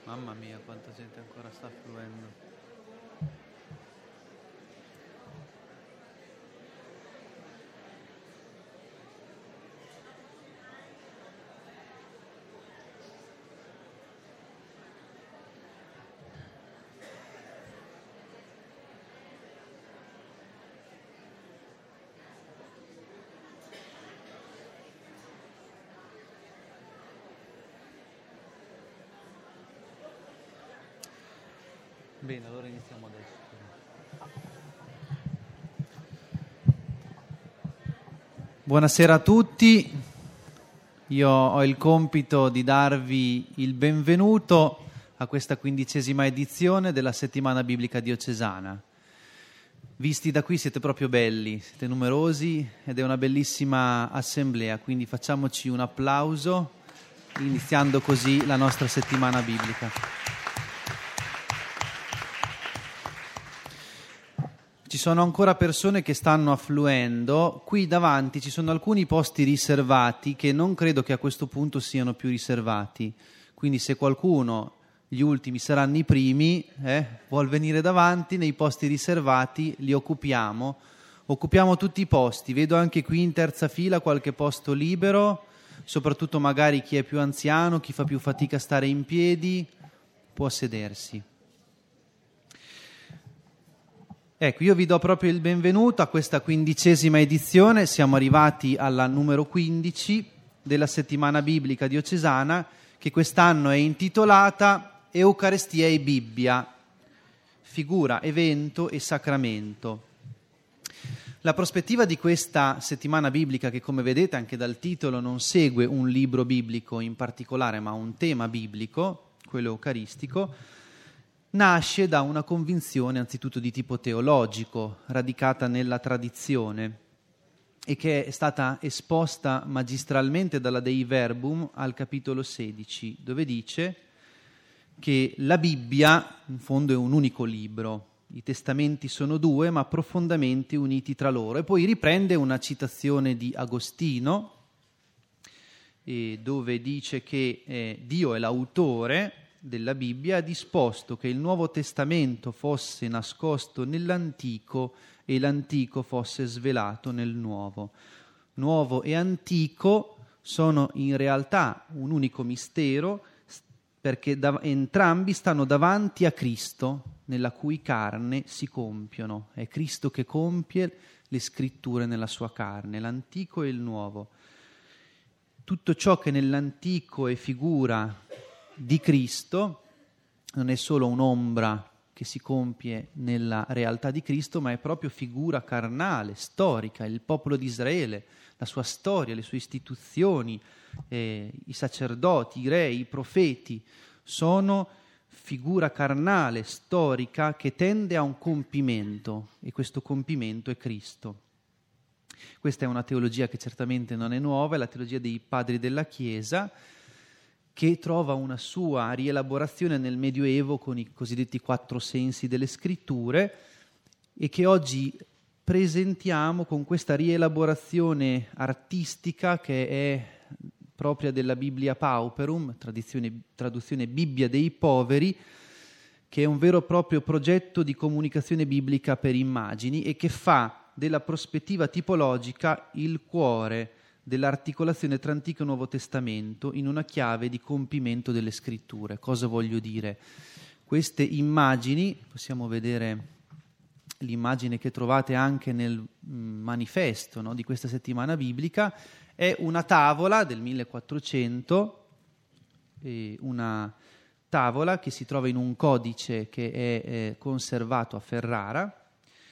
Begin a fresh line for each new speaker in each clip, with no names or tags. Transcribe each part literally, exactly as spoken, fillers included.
Mamma mia, quanta gente ancora sta affluendo. Bene, allora iniziamo adesso. Buonasera a tutti, io ho il compito di darvi il benvenuto a questa quindicesima edizione della Settimana Biblica Diocesana. Visti da qui siete proprio belli, siete numerosi ed è una bellissima assemblea, quindi facciamoci un applauso iniziando così la nostra settimana biblica. Ci sono ancora persone che stanno affluendo, qui davanti ci sono alcuni posti riservati che non credo che a questo punto siano più riservati, quindi se qualcuno, gli ultimi saranno i primi, eh, vuol venire davanti, nei posti riservati li occupiamo, occupiamo tutti i posti, vedo anche qui in terza fila qualche posto libero, soprattutto magari chi è più anziano, chi fa più fatica a stare in piedi, può sedersi. Ecco, io vi do proprio il benvenuto a questa quindicesima edizione, siamo arrivati alla numero quindici della settimana biblica diocesana, che quest'anno è intitolata Eucaristia e Bibbia, figura, evento e sacramento. La prospettiva di questa settimana biblica, che come vedete anche dal titolo non segue un libro biblico in particolare, ma un tema biblico, quello eucaristico, nasce da una convinzione anzitutto di tipo teologico, radicata nella tradizione e che è stata esposta magistralmente dalla Dei Verbum al capitolo sedici, dove dice che la Bibbia in fondo è un unico libro, i testamenti sono due ma profondamente uniti tra loro, e poi riprende una citazione di Agostino eh, dove dice che eh, Dio è l'autore della Bibbia, ha disposto che il Nuovo Testamento fosse nascosto nell'Antico e l'Antico fosse svelato nel Nuovo. Nuovo e Antico sono in realtà un unico mistero, perché da, entrambi stanno davanti a Cristo, nella cui carne si compiono. È Cristo che compie le scritture nella sua carne, l'Antico e il Nuovo. Tutto ciò che nell'Antico è figura di Cristo non è solo un'ombra che si compie nella realtà di Cristo, ma è proprio figura carnale, storica, il popolo di Israele, la sua storia, le sue istituzioni, eh, i sacerdoti, i re, i profeti, sono figura carnale, storica, che tende a un compimento, e questo compimento è Cristo. Questa è una teologia che certamente non è nuova, è la teologia dei padri della Chiesa, che trova una sua rielaborazione nel Medioevo con i cosiddetti quattro sensi delle scritture e che oggi presentiamo con questa rielaborazione artistica che è propria della Biblia Pauperum, traduzione Bibbia dei poveri, che è un vero e proprio progetto di comunicazione biblica per immagini e che fa della prospettiva tipologica il cuore dell'articolazione tra Antico e Nuovo Testamento in una chiave di compimento delle scritture. Cosa voglio dire? Queste immagini, possiamo vedere l'immagine che trovate anche nel manifesto, no, di questa settimana biblica, è una tavola del millequattrocento, eh, una tavola che si trova in un codice che è eh, conservato a Ferrara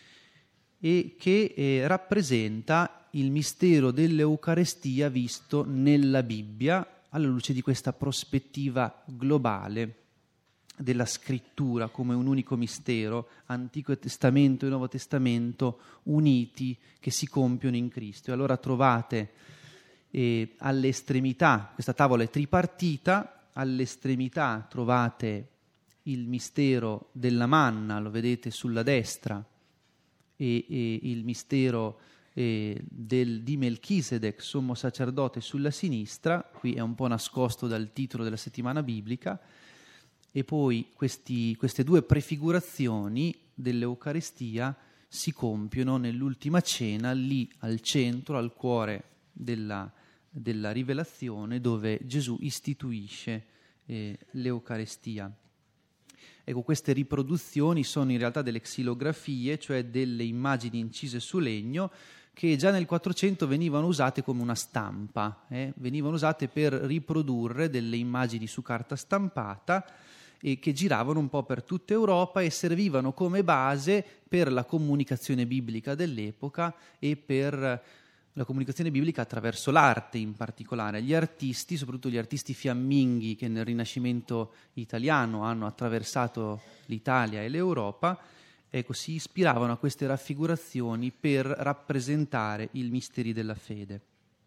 e che eh, rappresenta il mistero dell'Eucarestia visto nella Bibbia alla luce di questa prospettiva globale della scrittura come un unico mistero, Antico Testamento e Nuovo Testamento uniti che si compiono in Cristo. E allora trovate eh, alle estremità, questa tavola è tripartita, all'estremità trovate il mistero della manna, lo vedete sulla destra, e, e il mistero Eh, del, di Melchisedec, sommo sacerdote, sulla sinistra, qui è un po' nascosto dal titolo della settimana biblica, e poi questi, queste due prefigurazioni dell'Eucaristia si compiono nell'ultima cena, lì al centro, al cuore della, della rivelazione, dove Gesù istituisce eh, l'Eucaristia. Ecco, queste riproduzioni sono in realtà delle xilografie, cioè delle immagini incise su legno, che già nel quattrocento venivano usate come una stampa, eh? venivano usate per riprodurre delle immagini su carta stampata e che giravano un po' per tutta Europa e servivano come base per la comunicazione biblica dell'epoca e per la comunicazione biblica attraverso l'arte in particolare. Gli artisti, soprattutto gli artisti fiamminghi che nel Rinascimento italiano hanno attraversato l'Italia e l'Europa, ecco, si ispiravano a queste raffigurazioni per rappresentare i misteri della fede.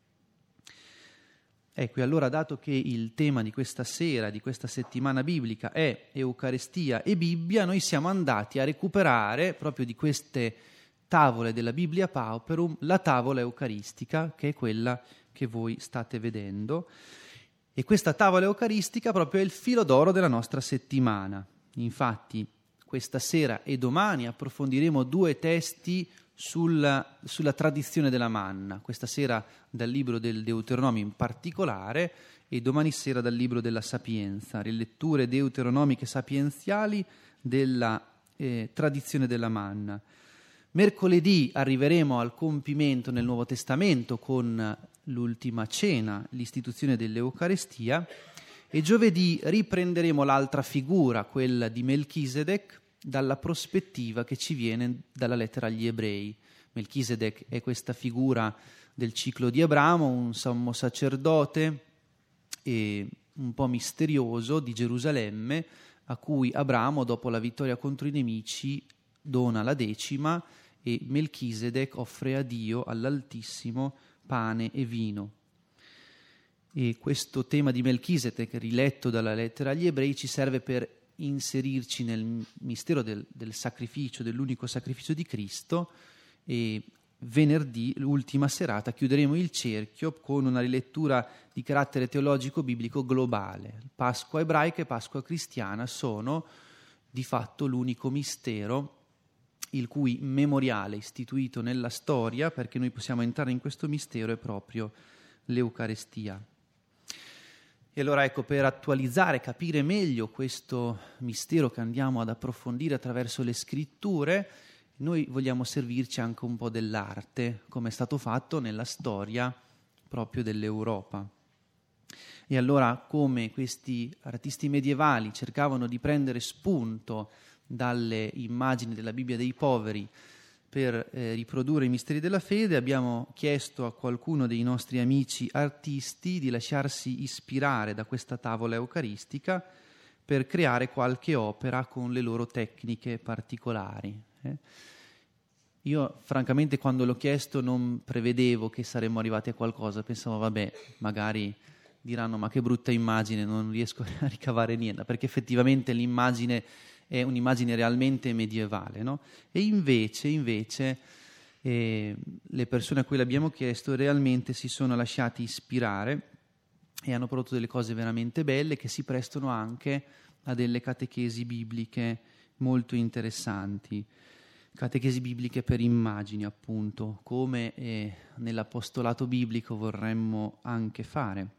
Ecco, e allora, dato che il tema di questa sera, di questa settimana biblica è Eucaristia e Bibbia, noi siamo andati a recuperare proprio di queste tavole della Biblia Pauperum la tavola eucaristica, che è quella che voi state vedendo. E questa tavola eucaristica proprio è il filo d'oro della nostra settimana. Infatti, questa sera e domani approfondiremo due testi sulla, sulla tradizione della manna, questa sera dal libro del Deuteronomio in particolare e domani sera dal libro della Sapienza, riletture deuteronomiche sapienziali della eh, tradizione della manna. Mercoledì arriveremo al compimento nel Nuovo Testamento con l'ultima cena, l'istituzione dell'Eucaristia, e giovedì riprenderemo l'altra figura, quella di Melchisedec, dalla prospettiva che ci viene dalla lettera agli Ebrei. Melchisedec è questa figura del ciclo di Abramo, un sommo sacerdote e un po' misterioso di Gerusalemme, a cui Abramo, dopo la vittoria contro i nemici, dona la decima e Melchisedec offre a Dio, all'Altissimo, pane e vino. E questo tema di Melchisedec, riletto dalla lettera agli Ebrei, ci serve per inserirci nel mistero del, del sacrificio, dell'unico sacrificio di Cristo, e venerdì, l'ultima serata, chiuderemo il cerchio con una rilettura di carattere teologico biblico globale. Pasqua ebraica e Pasqua cristiana sono di fatto l'unico mistero il cui memoriale istituito nella storia, perché noi possiamo entrare in questo mistero, è proprio l'Eucaristia. E allora ecco, per attualizzare, capire meglio questo mistero che andiamo ad approfondire attraverso le scritture, noi vogliamo servirci anche un po' dell'arte, come è stato fatto nella storia proprio dell'Europa. E allora, come questi artisti medievali cercavano di prendere spunto dalle immagini della Bibbia dei poveri per eh, riprodurre i misteri della fede, abbiamo chiesto a qualcuno dei nostri amici artisti di lasciarsi ispirare da questa tavola eucaristica per creare qualche opera con le loro tecniche particolari. Eh. Io francamente quando l'ho chiesto non prevedevo che saremmo arrivati a qualcosa, pensavo vabbè, magari diranno ma che brutta immagine, non riesco a ricavare niente, perché effettivamente l'immagine è un'immagine realmente medievale, no? E invece, invece eh, le persone a cui l'abbiamo chiesto realmente si sono lasciati ispirare e hanno prodotto delle cose veramente belle che si prestano anche a delle catechesi bibliche molto interessanti, catechesi bibliche per immagini appunto, come eh, nell'apostolato biblico vorremmo anche fare.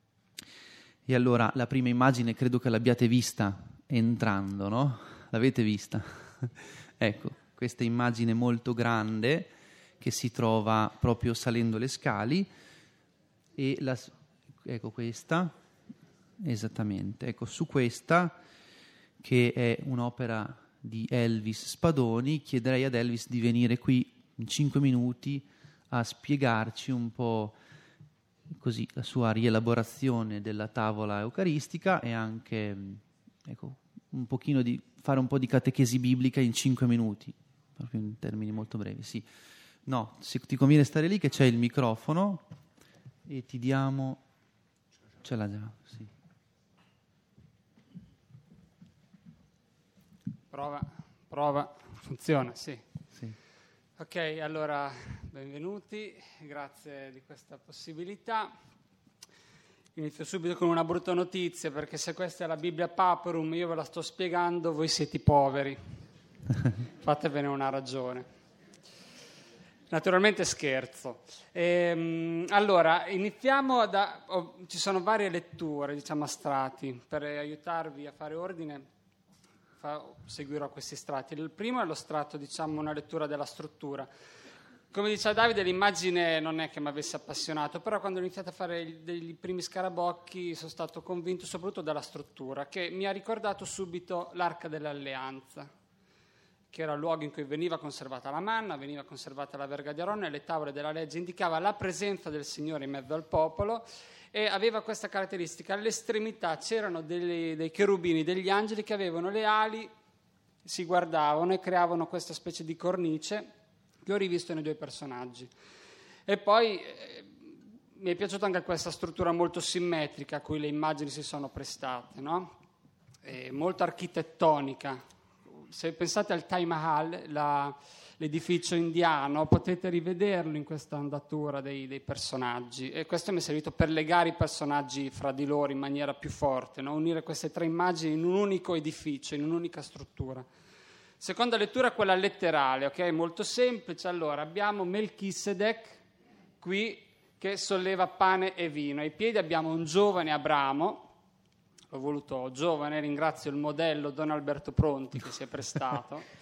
E allora la prima immagine credo che l'abbiate vista entrando, no? L'avete vista? Ecco, questa immagine molto grande che si trova proprio salendo le scali e la, ecco questa, esattamente, ecco su questa che è un'opera di Elvis Spadoni, chiederei ad Elvis di venire qui in cinque minuti a spiegarci un po' così la sua rielaborazione della tavola eucaristica e anche ecco un pochino di fare un po' di catechesi biblica in cinque minuti, proprio in termini molto brevi. Sì. No, se ti conviene stare lì che c'è il microfono e ti diamo... Ce l'ha già, sì.
Prova, prova, funziona, sì.
Sì.
Ok, allora benvenuti, grazie di questa possibilità. Inizio subito con una brutta notizia, perché se questa è la Bibbia Papyrum, io ve la sto spiegando, voi siete poveri. Fatevene una ragione. Naturalmente scherzo. Ehm, allora, iniziamo da... Oh, ci sono varie letture, diciamo, a strati. Per aiutarvi a fare ordine, fa, seguirò questi strati. Il primo è lo strato, diciamo, una lettura della struttura. Come diceva Davide, l'immagine non è che mi avesse appassionato, però quando ho iniziato a fare dei primi scarabocchi sono stato convinto soprattutto dalla struttura, che mi ha ricordato subito l'Arca dell'Alleanza, che era il luogo in cui veniva conservata la manna, veniva conservata la verga di Aronne, e le tavole della legge indicava la presenza del Signore in mezzo al popolo, e aveva questa caratteristica: all'estremità c'erano dei, dei cherubini, degli angeli che avevano le ali, si guardavano e creavano questa specie di cornice che ho rivisto nei due personaggi. E poi eh, mi è piaciuta anche questa struttura molto simmetrica a cui le immagini si sono prestate, no? E molto architettonica. Se pensate al Taj Mahal, la, l'edificio indiano, potete rivederlo in questa andatura dei, dei personaggi, e questo mi è servito per legare i personaggi fra di loro in maniera più forte, no? Unire queste tre immagini in un unico edificio, in un'unica struttura. Seconda lettura, quella letterale, ok? Molto semplice. Allora, abbiamo Melchisedec qui che solleva pane e vino. Ai piedi abbiamo un giovane Abramo, l'ho voluto giovane, ringrazio il modello Don Alberto Pronti che si è prestato,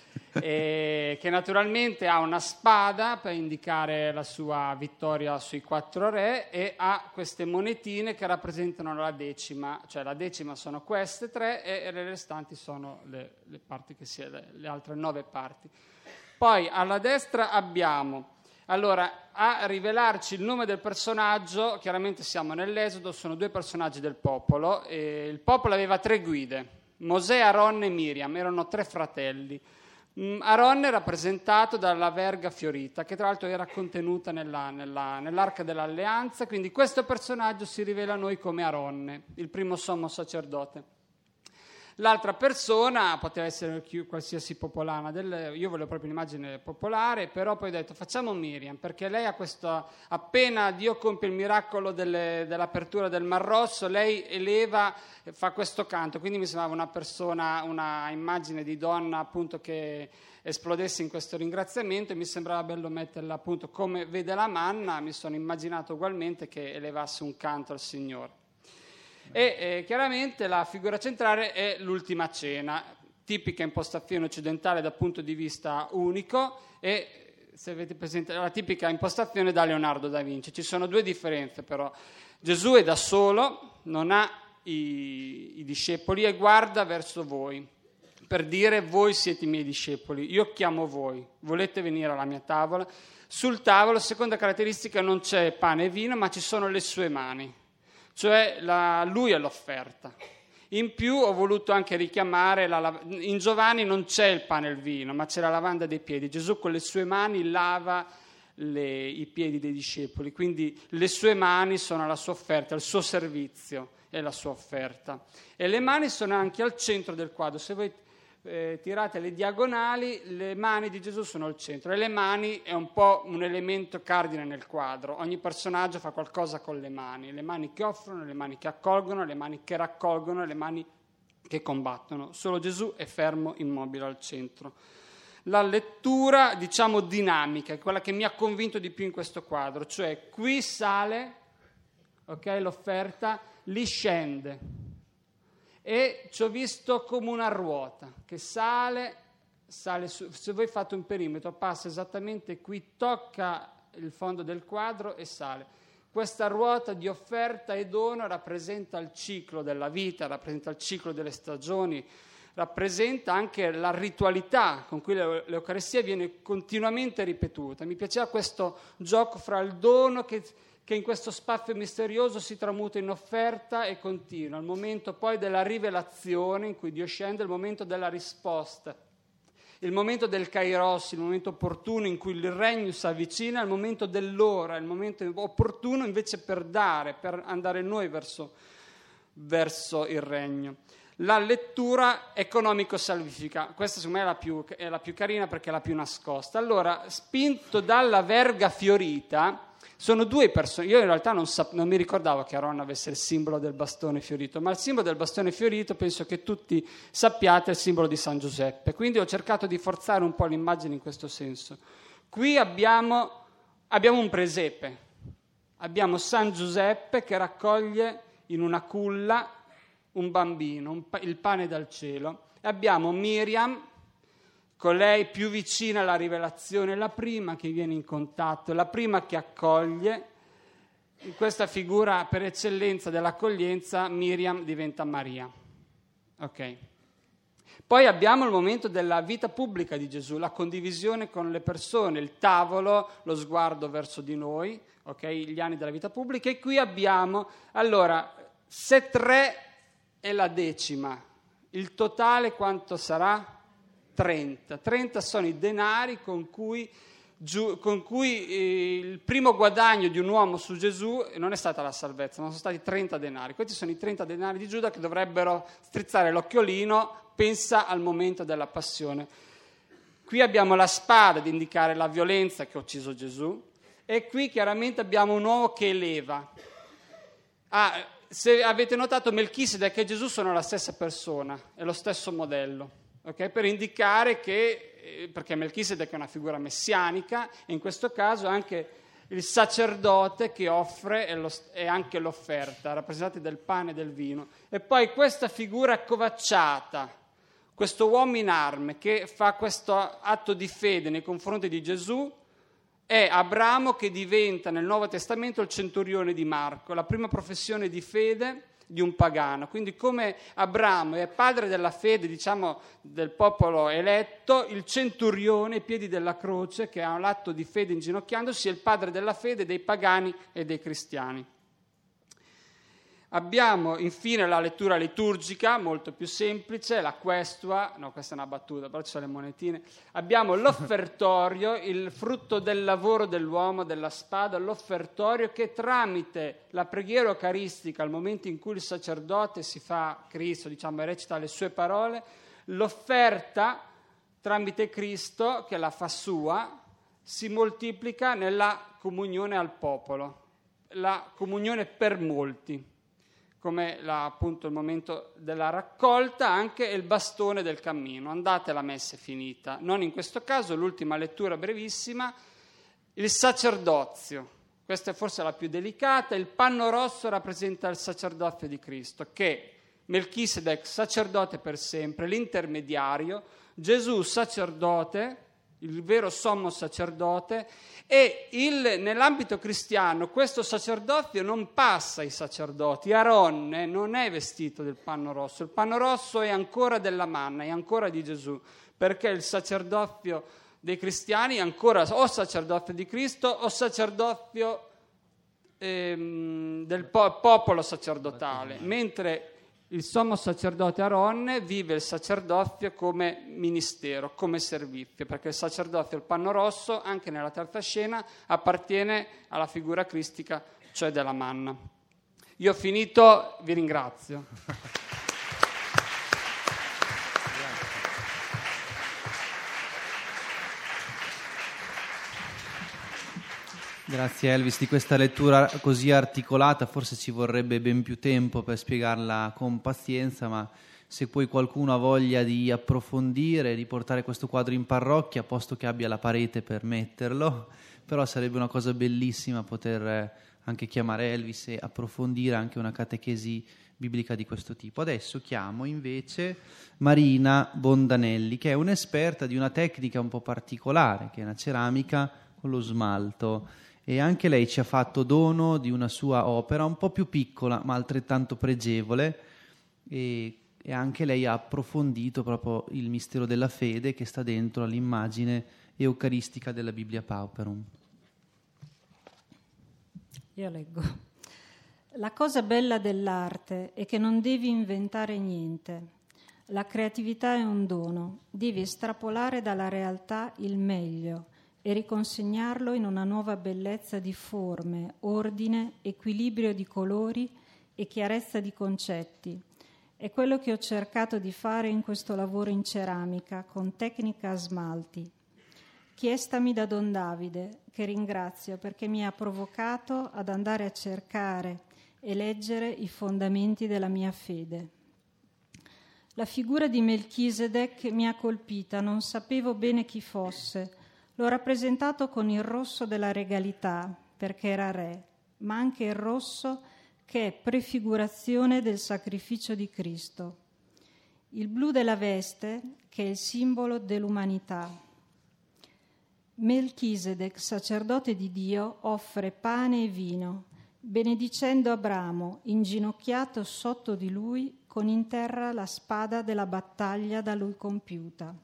e che naturalmente ha una spada per indicare la sua vittoria sui quattro re, e ha queste monetine che rappresentano la decima, cioè la decima sono queste tre e le restanti sono le, le parti che si, le, le altre nove parti. Poi alla destra abbiamo, allora, a rivelarci il nome del personaggio, chiaramente siamo nell'Esodo, sono due personaggi del popolo, e il popolo aveva tre guide, Mosè, Aronne e Miriam, erano tre fratelli. Aronne è rappresentato dalla verga fiorita, che tra l'altro era contenuta nella, nella, nell'Arca dell'Alleanza, quindi questo personaggio si rivela a noi come Aronne, il primo sommo sacerdote. L'altra persona poteva essere qualsiasi popolana, del, io volevo proprio un'immagine popolare, però poi ho detto facciamo Miriam, perché lei ha questo, appena Dio compie il miracolo delle, dell'apertura del Mar Rosso, lei eleva, fa questo canto, quindi mi sembrava una persona, una immagine di donna appunto che esplodesse in questo ringraziamento, e mi sembrava bello metterla appunto come vede la manna, mi sono immaginato ugualmente che elevasse un canto al Signore. E eh, chiaramente la figura centrale è l'ultima cena, tipica impostazione occidentale dal punto di vista unico, e se avete presente la tipica impostazione da Leonardo da Vinci. Ci sono due differenze però: Gesù è da solo, non ha i, i discepoli, e guarda verso voi per dire voi siete i miei discepoli, io chiamo voi, volete venire alla mia tavola? Sul tavolo, seconda caratteristica, non c'è pane e vino, ma ci sono le sue mani, cioè la, lui è l'offerta. In più ho voluto anche richiamare, la, in Giovanni non c'è il pane e il vino, ma c'è la lavanda dei piedi. Gesù con le sue mani lava le, i piedi dei discepoli, quindi le sue mani sono la sua offerta, il suo servizio è la sua offerta. E le mani sono anche al centro del quadro. Se voi eh, tirate le diagonali, le mani di Gesù sono al centro, e le mani è un po' un elemento cardine nel quadro. Ogni personaggio fa qualcosa con le mani, le mani che offrono, le mani che accolgono, le mani che raccolgono, le mani che combattono. Solo Gesù è fermo, immobile al centro. La lettura, diciamo, dinamica è quella che mi ha convinto di più in questo quadro, cioè qui sale, ok, l'offerta, lì scende. E ci ho visto come una ruota che sale, sale su. Se voi fate un perimetro, passa esattamente qui, tocca il fondo del quadro e sale. Questa ruota di offerta e dono rappresenta il ciclo della vita, rappresenta il ciclo delle stagioni, rappresenta anche la ritualità con cui l'Eucaristia viene continuamente ripetuta. Mi piaceva questo gioco fra il dono che che in questo spazio misterioso si tramuta in offerta e continua, il momento poi della rivelazione in cui Dio scende, il momento della risposta, il momento del kairos, il momento opportuno in cui il regno si avvicina, il momento dell'ora, il momento opportuno invece per dare, per andare noi verso, verso il regno. la lettura economico-salvifica. Questa secondo me è la, più, è la più carina perché è la più nascosta. Allora, spinto dalla verga fiorita, sono due persone. Io in realtà non, sap- non mi ricordavo che Aaron avesse il simbolo del bastone fiorito, ma il simbolo del bastone fiorito penso che tutti sappiate è il simbolo di San Giuseppe, quindi ho cercato di forzare un po' l'immagine in questo senso. Qui abbiamo, abbiamo un presepe, abbiamo San Giuseppe che raccoglie in una culla un bambino, un pa- il pane dal cielo, e abbiamo Miriam, colei più vicina alla rivelazione, la prima che viene in contatto, la prima che accoglie. In questa figura per eccellenza dell'accoglienza Miriam diventa Maria. Ok. Poi abbiamo il momento della vita pubblica di Gesù, la condivisione con le persone, il tavolo, lo sguardo verso di noi, ok, gli anni della vita pubblica. E qui abbiamo, allora, se tre è la decima, il totale quanto sarà? trenta. trenta sono i denari con cui, giu, con cui eh, il primo guadagno di un uomo su Gesù non è stata la salvezza, ma sono stati trenta denari. Questi sono i trenta denari di Giuda che dovrebbero strizzare l'occhiolino, pensa al momento della passione. Qui abbiamo la spada ad indicare la violenza che ha ucciso Gesù, e qui chiaramente abbiamo un uomo che eleva. Ah, se avete notato, Melchisedec e Gesù sono la stessa persona, è lo stesso modello. Okay, per indicare che, perché Melchisedec è una figura messianica, e in questo caso anche il sacerdote che offre è, lo, è anche l'offerta, rappresentati del pane e del vino. E poi questa figura accovacciata, questo uomo in arme che fa questo atto di fede nei confronti di Gesù, è Abramo, che diventa nel Nuovo Testamento il centurione di Marco, la prima professione di fede di un pagano. Quindi come Abramo è padre della fede, diciamo, del popolo eletto, il centurione ai piedi della croce, che ha l'atto di fede inginocchiandosi, è il padre della fede dei pagani e dei cristiani. Abbiamo infine la lettura liturgica, molto più semplice, la questua, no, questa è una battuta, però ci sono le monetine. Abbiamo l'offertorio, il frutto del lavoro dell'uomo, della spada, l'offertorio che tramite la preghiera eucaristica, al momento in cui il sacerdote si fa Cristo, diciamo, e recita le sue parole, l'offerta tramite Cristo, che la fa sua, si moltiplica nella comunione al popolo, la comunione per molti, come la, appunto il momento della raccolta, anche il bastone del cammino. Andate, la messa è finita. Non in questo caso, l'ultima lettura brevissima, il sacerdozio. Questa è forse la più delicata. Il panno rosso rappresenta il sacerdozio di Cristo, che Melchisedec, sacerdote per sempre, l'intermediario, Gesù sacerdote, il vero sommo sacerdote, e il, nell'ambito cristiano questo sacerdozio non passa ai sacerdoti. Aronne non è vestito del panno rosso, il panno rosso è ancora della manna, è ancora di Gesù, perché il sacerdozio dei cristiani è ancora o sacerdozio di Cristo o sacerdozio ehm, del po- popolo sacerdotale, mentre il sommo sacerdote Aronne vive il sacerdozio come ministero, come servizio, perché il sacerdozio, il panno rosso, anche nella terza scena, appartiene alla figura cristica, cioè della manna. Io ho finito, vi ringrazio.
Grazie Elvis di questa lettura così articolata, forse ci vorrebbe ben più tempo per spiegarla con pazienza, ma se poi qualcuno ha voglia di approfondire, di portare questo quadro in parrocchia, posto che abbia la parete per metterlo, però sarebbe una cosa bellissima poter anche chiamare Elvis e approfondire anche una catechesi biblica di questo tipo. Adesso chiamo invece Marina Bondanelli, che è un'esperta di una tecnica un po' particolare, che è una ceramica con lo smalto. E anche lei ci ha fatto dono di una sua opera un po' più piccola ma altrettanto pregevole, e, e anche lei ha approfondito proprio il mistero della fede che sta dentro all'immagine eucaristica della Biblia Pauperum.
Io leggo. La cosa bella dell'arte è che non devi inventare niente. La creatività è un dono, devi estrapolare dalla realtà il meglio e riconsegnarlo in una nuova bellezza di forme, ordine, equilibrio di colori e chiarezza di concetti, È quello che ho cercato di fare in questo lavoro in ceramica con tecnica a smalti. Chiestami da Don Davide, che ringrazio perché mi ha provocato ad andare a cercare e leggere i fondamenti della mia fede. La figura di Melchisedec mi ha colpita, non sapevo bene chi fosse. L'ho rappresentato con il rosso della regalità, perché era re, ma anche il rosso che è prefigurazione del sacrificio di Cristo. Il blu della veste, che è il simbolo dell'umanità. Melchisedec, sacerdote di Dio, offre pane e vino, benedicendo Abramo, inginocchiato sotto di lui, con in terra la spada della battaglia da lui compiuta.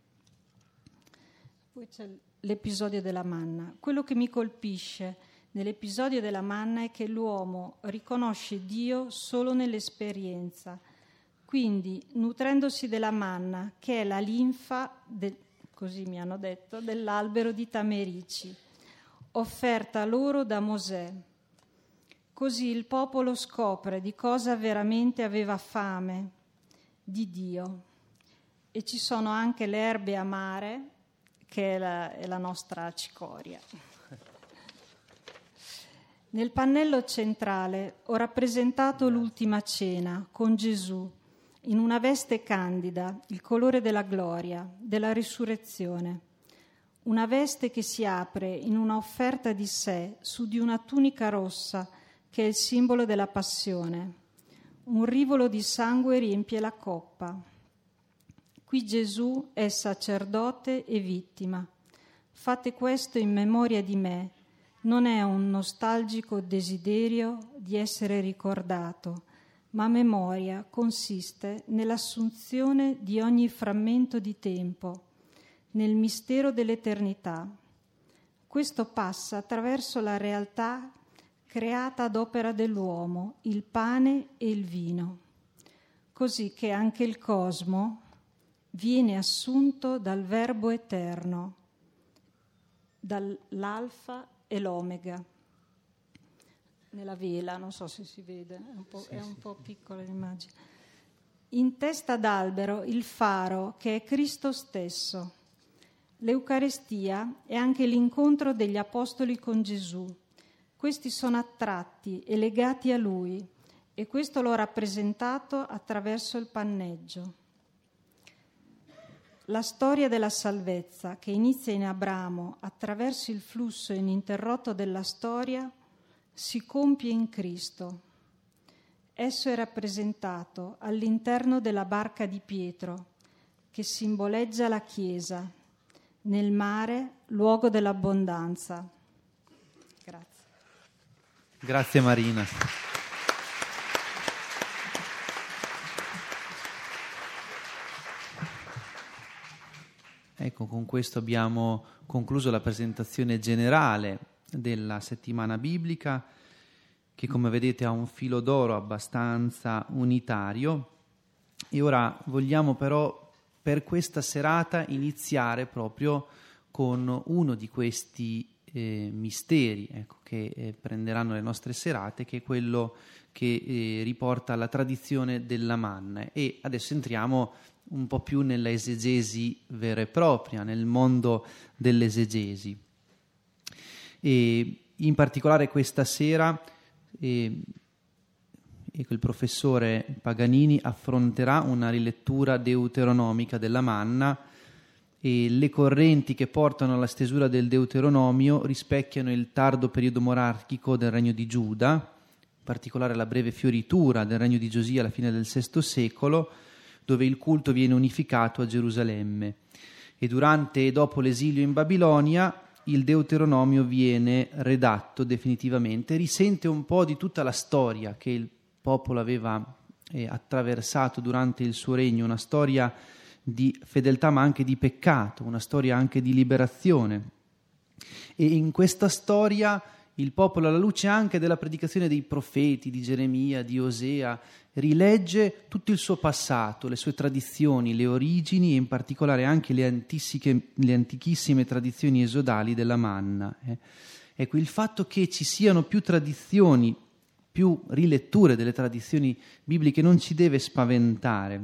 Poi c'è l'episodio della manna. Quello che mi colpisce nell'episodio della manna è che l'uomo riconosce Dio solo nell'esperienza, quindi nutrendosi della manna, che è la linfa del così mi hanno detto, dell'albero di Tamerici, offerta loro da Mosè. Così il popolo scopre di cosa veramente aveva fame, di Dio. E ci sono anche le erbe amare, che è la, è la nostra cicoria. Nel pannello centrale ho rappresentato l'ultima cena con Gesù, in una veste candida, il colore della gloria, della risurrezione. Una veste che si apre in una offerta di sé su di una tunica rossa che è il simbolo della passione. Un rivolo di sangue riempie la coppa. Qui Gesù è sacerdote e vittima. Fate questo in memoria di me. Non è un nostalgico desiderio di essere ricordato, ma memoria consiste nell'assunzione di ogni frammento di tempo, nel mistero dell'eternità. Questo passa attraverso la realtà creata ad opera dell'uomo, il pane e il vino, così che anche il cosmo viene assunto dal Verbo eterno, dall'alfa e l'omega. Nella vela, non so se si vede, è un po', sì, è un po' piccola l'immagine. In testa d'albero il faro che è Cristo stesso. L'Eucarestia è anche l'incontro degli apostoli con Gesù. Questi sono attratti e legati a Lui e questo l'ho rappresentato attraverso il panneggio. La storia della salvezza che inizia in Abramo attraverso il flusso ininterrotto della storia si compie in Cristo. Esso è rappresentato all'interno della barca di Pietro, che simboleggia la Chiesa, nel mare, luogo dell'abbondanza. Grazie.
Grazie Marina. Ecco, con questo abbiamo concluso la presentazione generale della settimana biblica, che come vedete ha un filo d'oro abbastanza unitario, e ora vogliamo però per questa serata iniziare proprio con uno di questi eh, misteri ecco, che eh, prenderanno le nostre serate, che è quello che eh, riporta alla tradizione della manna. E adesso entriamo un po' più nella esegesi vera e propria, nel mondo dell'esegesi. E in particolare questa sera eh, il professore Paganini affronterà una rilettura deuteronomica della manna, e le correnti che portano alla stesura del Deuteronomio rispecchiano il tardo periodo monarchico del regno di Giuda, in particolare la breve fioritura del regno di Giosia alla fine del sesto secolo, dove il culto viene unificato a Gerusalemme, e durante e dopo l'esilio in Babilonia il Deuteronomio viene redatto definitivamente, risente un po' di tutta la storia che il popolo aveva eh, attraversato durante il suo regno, una storia di fedeltà ma anche di peccato, una storia anche di liberazione. E in questa storia il popolo, alla luce anche della predicazione dei profeti, di Geremia, di Osea, rilegge tutto il suo passato, le sue tradizioni, le origini e in particolare anche le, antiche, le antichissime tradizioni esodali della manna. Eh. Ecco, il fatto che ci siano più tradizioni più riletture delle tradizioni bibliche non ci deve spaventare.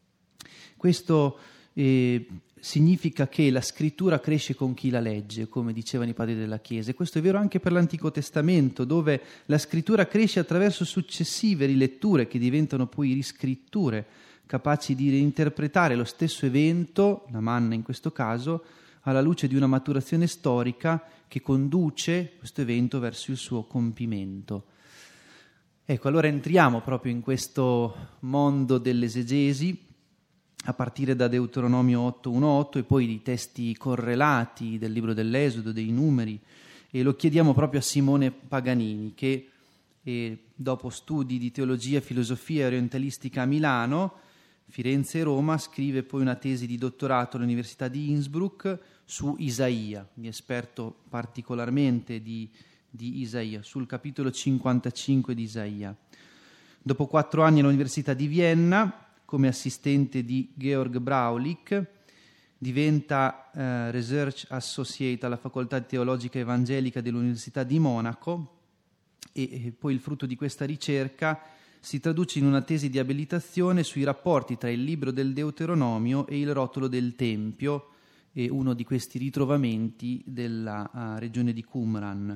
Questo eh, significa che la scrittura cresce con chi la legge, come dicevano i padri della Chiesa, e questo è vero anche per l'Antico Testamento, dove la scrittura cresce attraverso successive riletture che diventano poi riscritture, capaci di reinterpretare lo stesso evento, la manna in questo caso, alla luce di una maturazione storica che conduce questo evento verso il suo compimento. Ecco, allora entriamo proprio in questo mondo dell'esegesi, a partire da Deuteronomio otto uno otto e poi di testi correlati del libro dell'Esodo, dei Numeri, e lo chiediamo proprio a Simone Paganini, che eh, dopo studi di teologia e filosofia orientalistica a Milano, Firenze e Roma, scrive poi una tesi di dottorato all'Università di Innsbruck su Isaia, quindi esperto particolarmente di, di Isaia, sul capitolo cinquantacinque di Isaia. Dopo quattro anni all'Università di Vienna, come assistente di Georg Braulich, diventa eh, Research Associate alla Facoltà Teologica Evangelica dell'Università di Monaco e, e poi il frutto di questa ricerca si traduce in una tesi di abilitazione sui rapporti tra il libro del Deuteronomio e il rotolo del Tempio, e uno di questi ritrovamenti della uh, regione di Qumran.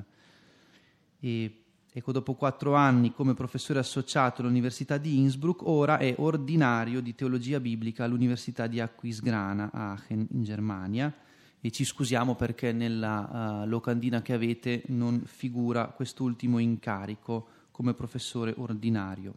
E, ecco, dopo quattro anni come professore associato all'Università di Innsbruck, ora è ordinario di teologia biblica all'Università di Aquisgrana, a Aachen, in Germania, e ci scusiamo perché nella uh, locandina che avete non figura quest'ultimo incarico come professore ordinario.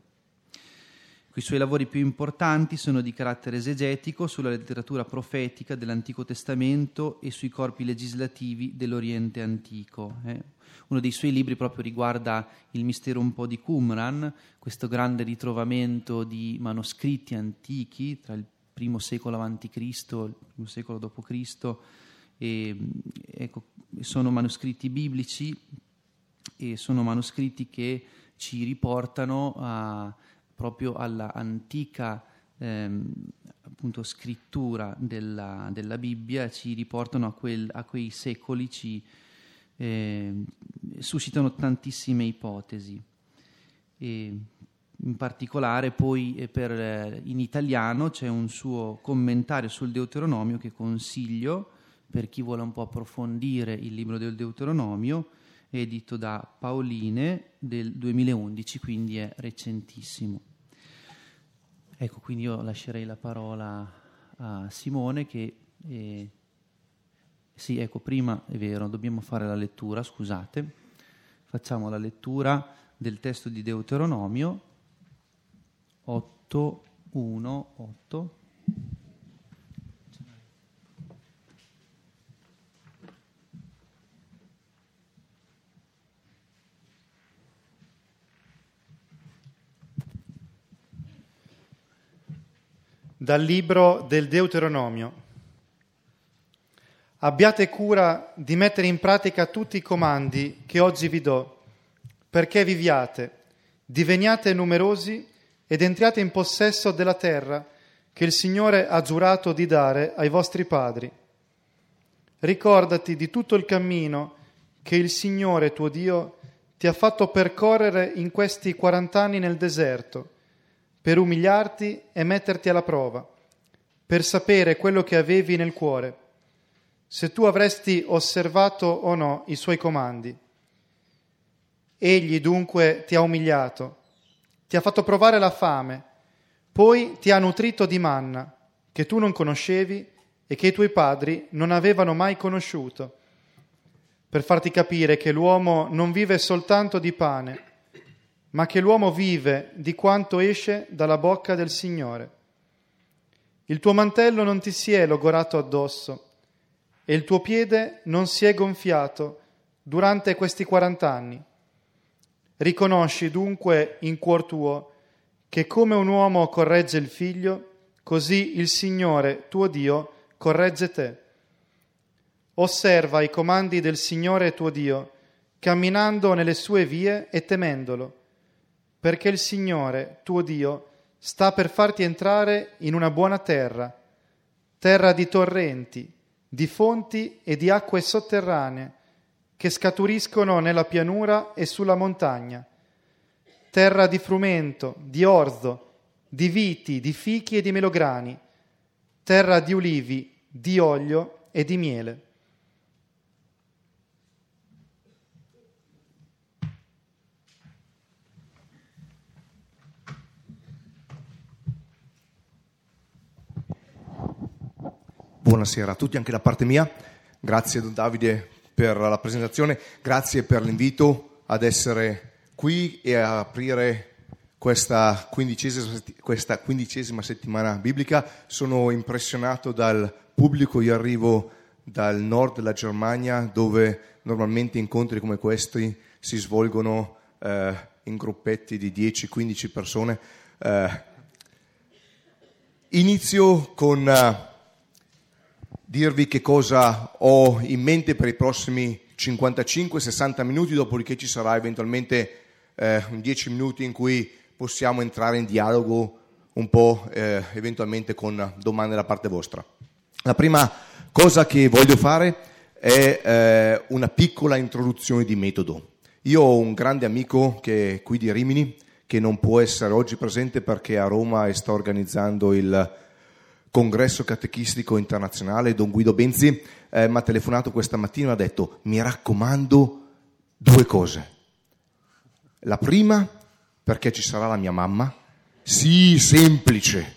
I suoi lavori più importanti sono di carattere esegetico sulla letteratura profetica dell'Antico Testamento e sui corpi legislativi dell'Oriente Antico. Eh. Uno dei suoi libri proprio riguarda il mistero un po' di Qumran, questo grande ritrovamento di manoscritti antichi tra il primo secolo avanti Cristo e il primo secolo dopo Cristo. E, ecco, sono manoscritti biblici e sono manoscritti che ci riportano a proprio alla antica ehm, appunto scrittura della, della Bibbia, ci riportano a, quel, a quei secoli, ci eh, suscitano tantissime ipotesi. E in particolare poi eh, per, eh, in italiano c'è un suo commentario sul Deuteronomio che consiglio per chi vuole un po' approfondire il libro del Deuteronomio, edito da Paoline del duemilaundici, quindi è recentissimo. Ecco, quindi io lascerei la parola a Simone che, eh, sì, ecco, prima è vero, dobbiamo fare la lettura, scusate, facciamo la lettura del testo di Deuteronomio otto uno otto.
Dal libro del Deuteronomio. Abbiate cura di mettere in pratica tutti i comandi che oggi vi do, perché viviate, diveniate numerosi ed entriate in possesso della terra che il Signore ha giurato di dare ai vostri padri. Ricordati di tutto il cammino che il Signore tuo Dio ti ha fatto percorrere in questi quarant'anni nel deserto, per umiliarti e metterti alla prova, per sapere quello che avevi nel cuore, se tu avresti osservato o no i suoi comandi. Egli dunque ti ha umiliato, ti ha fatto provare la fame, poi ti ha nutrito di manna, che tu non conoscevi e che i tuoi padri non avevano mai conosciuto, per farti capire che l'uomo non vive soltanto di pane, ma che l'uomo vive di quanto esce dalla bocca del Signore. Il tuo mantello non ti si è logorato addosso e il tuo piede non si è gonfiato durante questi quarant'anni. Riconosci dunque in cuor tuo che come un uomo corregge il figlio, così il Signore tuo Dio corregge te. Osserva i comandi del Signore tuo Dio, camminando nelle sue vie e temendolo, perché il Signore, tuo Dio, sta per farti entrare in una buona terra, terra di torrenti, di fonti e di acque sotterranee, che scaturiscono nella pianura e sulla montagna, terra di frumento, di orzo, di viti, di fichi e di melograni, terra di ulivi, di olio e di miele.
Buonasera a tutti, anche da parte mia. Grazie Don Davide per la presentazione, grazie per l'invito ad essere qui e a aprire questa quindicesima, questa quindicesima settimana biblica. Sono impressionato dal pubblico, io arrivo dal nord della Germania, dove normalmente incontri come questi si svolgono eh, in gruppetti di dieci quindici persone. Eh, inizio con... Uh, dirvi che cosa ho in mente per i prossimi cinquantacinque sessanta minuti, dopodiché ci sarà eventualmente eh, dieci minuti in cui possiamo entrare in dialogo un po' eh, eventualmente con domande da parte vostra. La prima cosa che voglio fare è eh, una piccola introduzione di metodo. Io ho un grande amico che è qui di Rimini, che non può essere oggi presente perché a Roma sta organizzando il Congresso Catechistico Internazionale. Don Guido Benzi eh, mi ha telefonato questa mattina e ha detto: mi raccomando due cose. La prima, perché ci sarà la mia mamma, sì, semplice.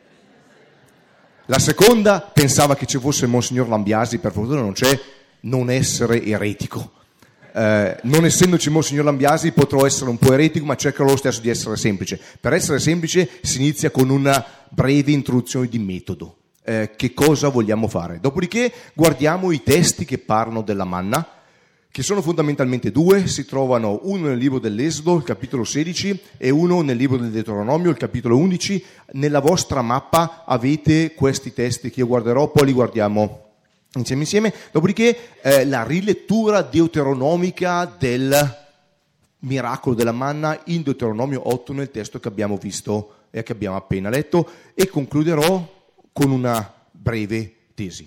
La seconda, pensava che ci fosse Monsignor Lambiasi, per fortuna non c'è, non essere eretico. Eh, non essendoci Monsignor Lambiasi potrò essere un po' eretico, ma cercherò lo stesso di essere semplice. Per essere semplice si inizia con una breve introduzione di metodo. Eh, che cosa vogliamo fare? Dopodiché guardiamo i testi che parlano della manna, che sono fondamentalmente due. Si trovano uno nel libro dell'Esodo, il capitolo sedici, e uno nel libro del Deuteronomio, il capitolo undici. Nella vostra mappa avete questi testi che io guarderò, poi li guardiamo insieme insieme. Dopodiché eh, la rilettura deuteronomica del miracolo della manna in Deuteronomio otto, nel testo che abbiamo visto e che abbiamo appena letto, e concluderò con una breve tesi.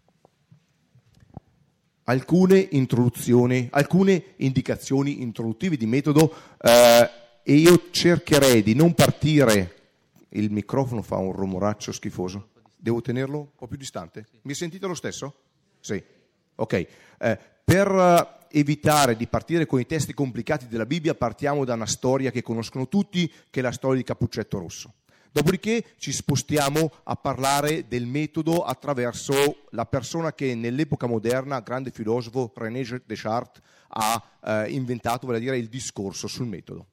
Alcune introduzioni, alcune indicazioni introduttive di metodo, eh, e io cercherei di non partire. Il microfono fa un rumoraccio schifoso. Devo tenerlo un po' più distante? Mi sentite lo stesso? Sì. Ok. Eh, per evitare di partire con i testi complicati della Bibbia, partiamo da una storia che conoscono tutti, che è la storia di Cappuccetto Rosso. Dopodiché ci spostiamo a parlare del metodo attraverso la persona che nell'epoca moderna, grande filosofo, René Descartes, ha eh, inventato, vale a dire, il discorso sul metodo.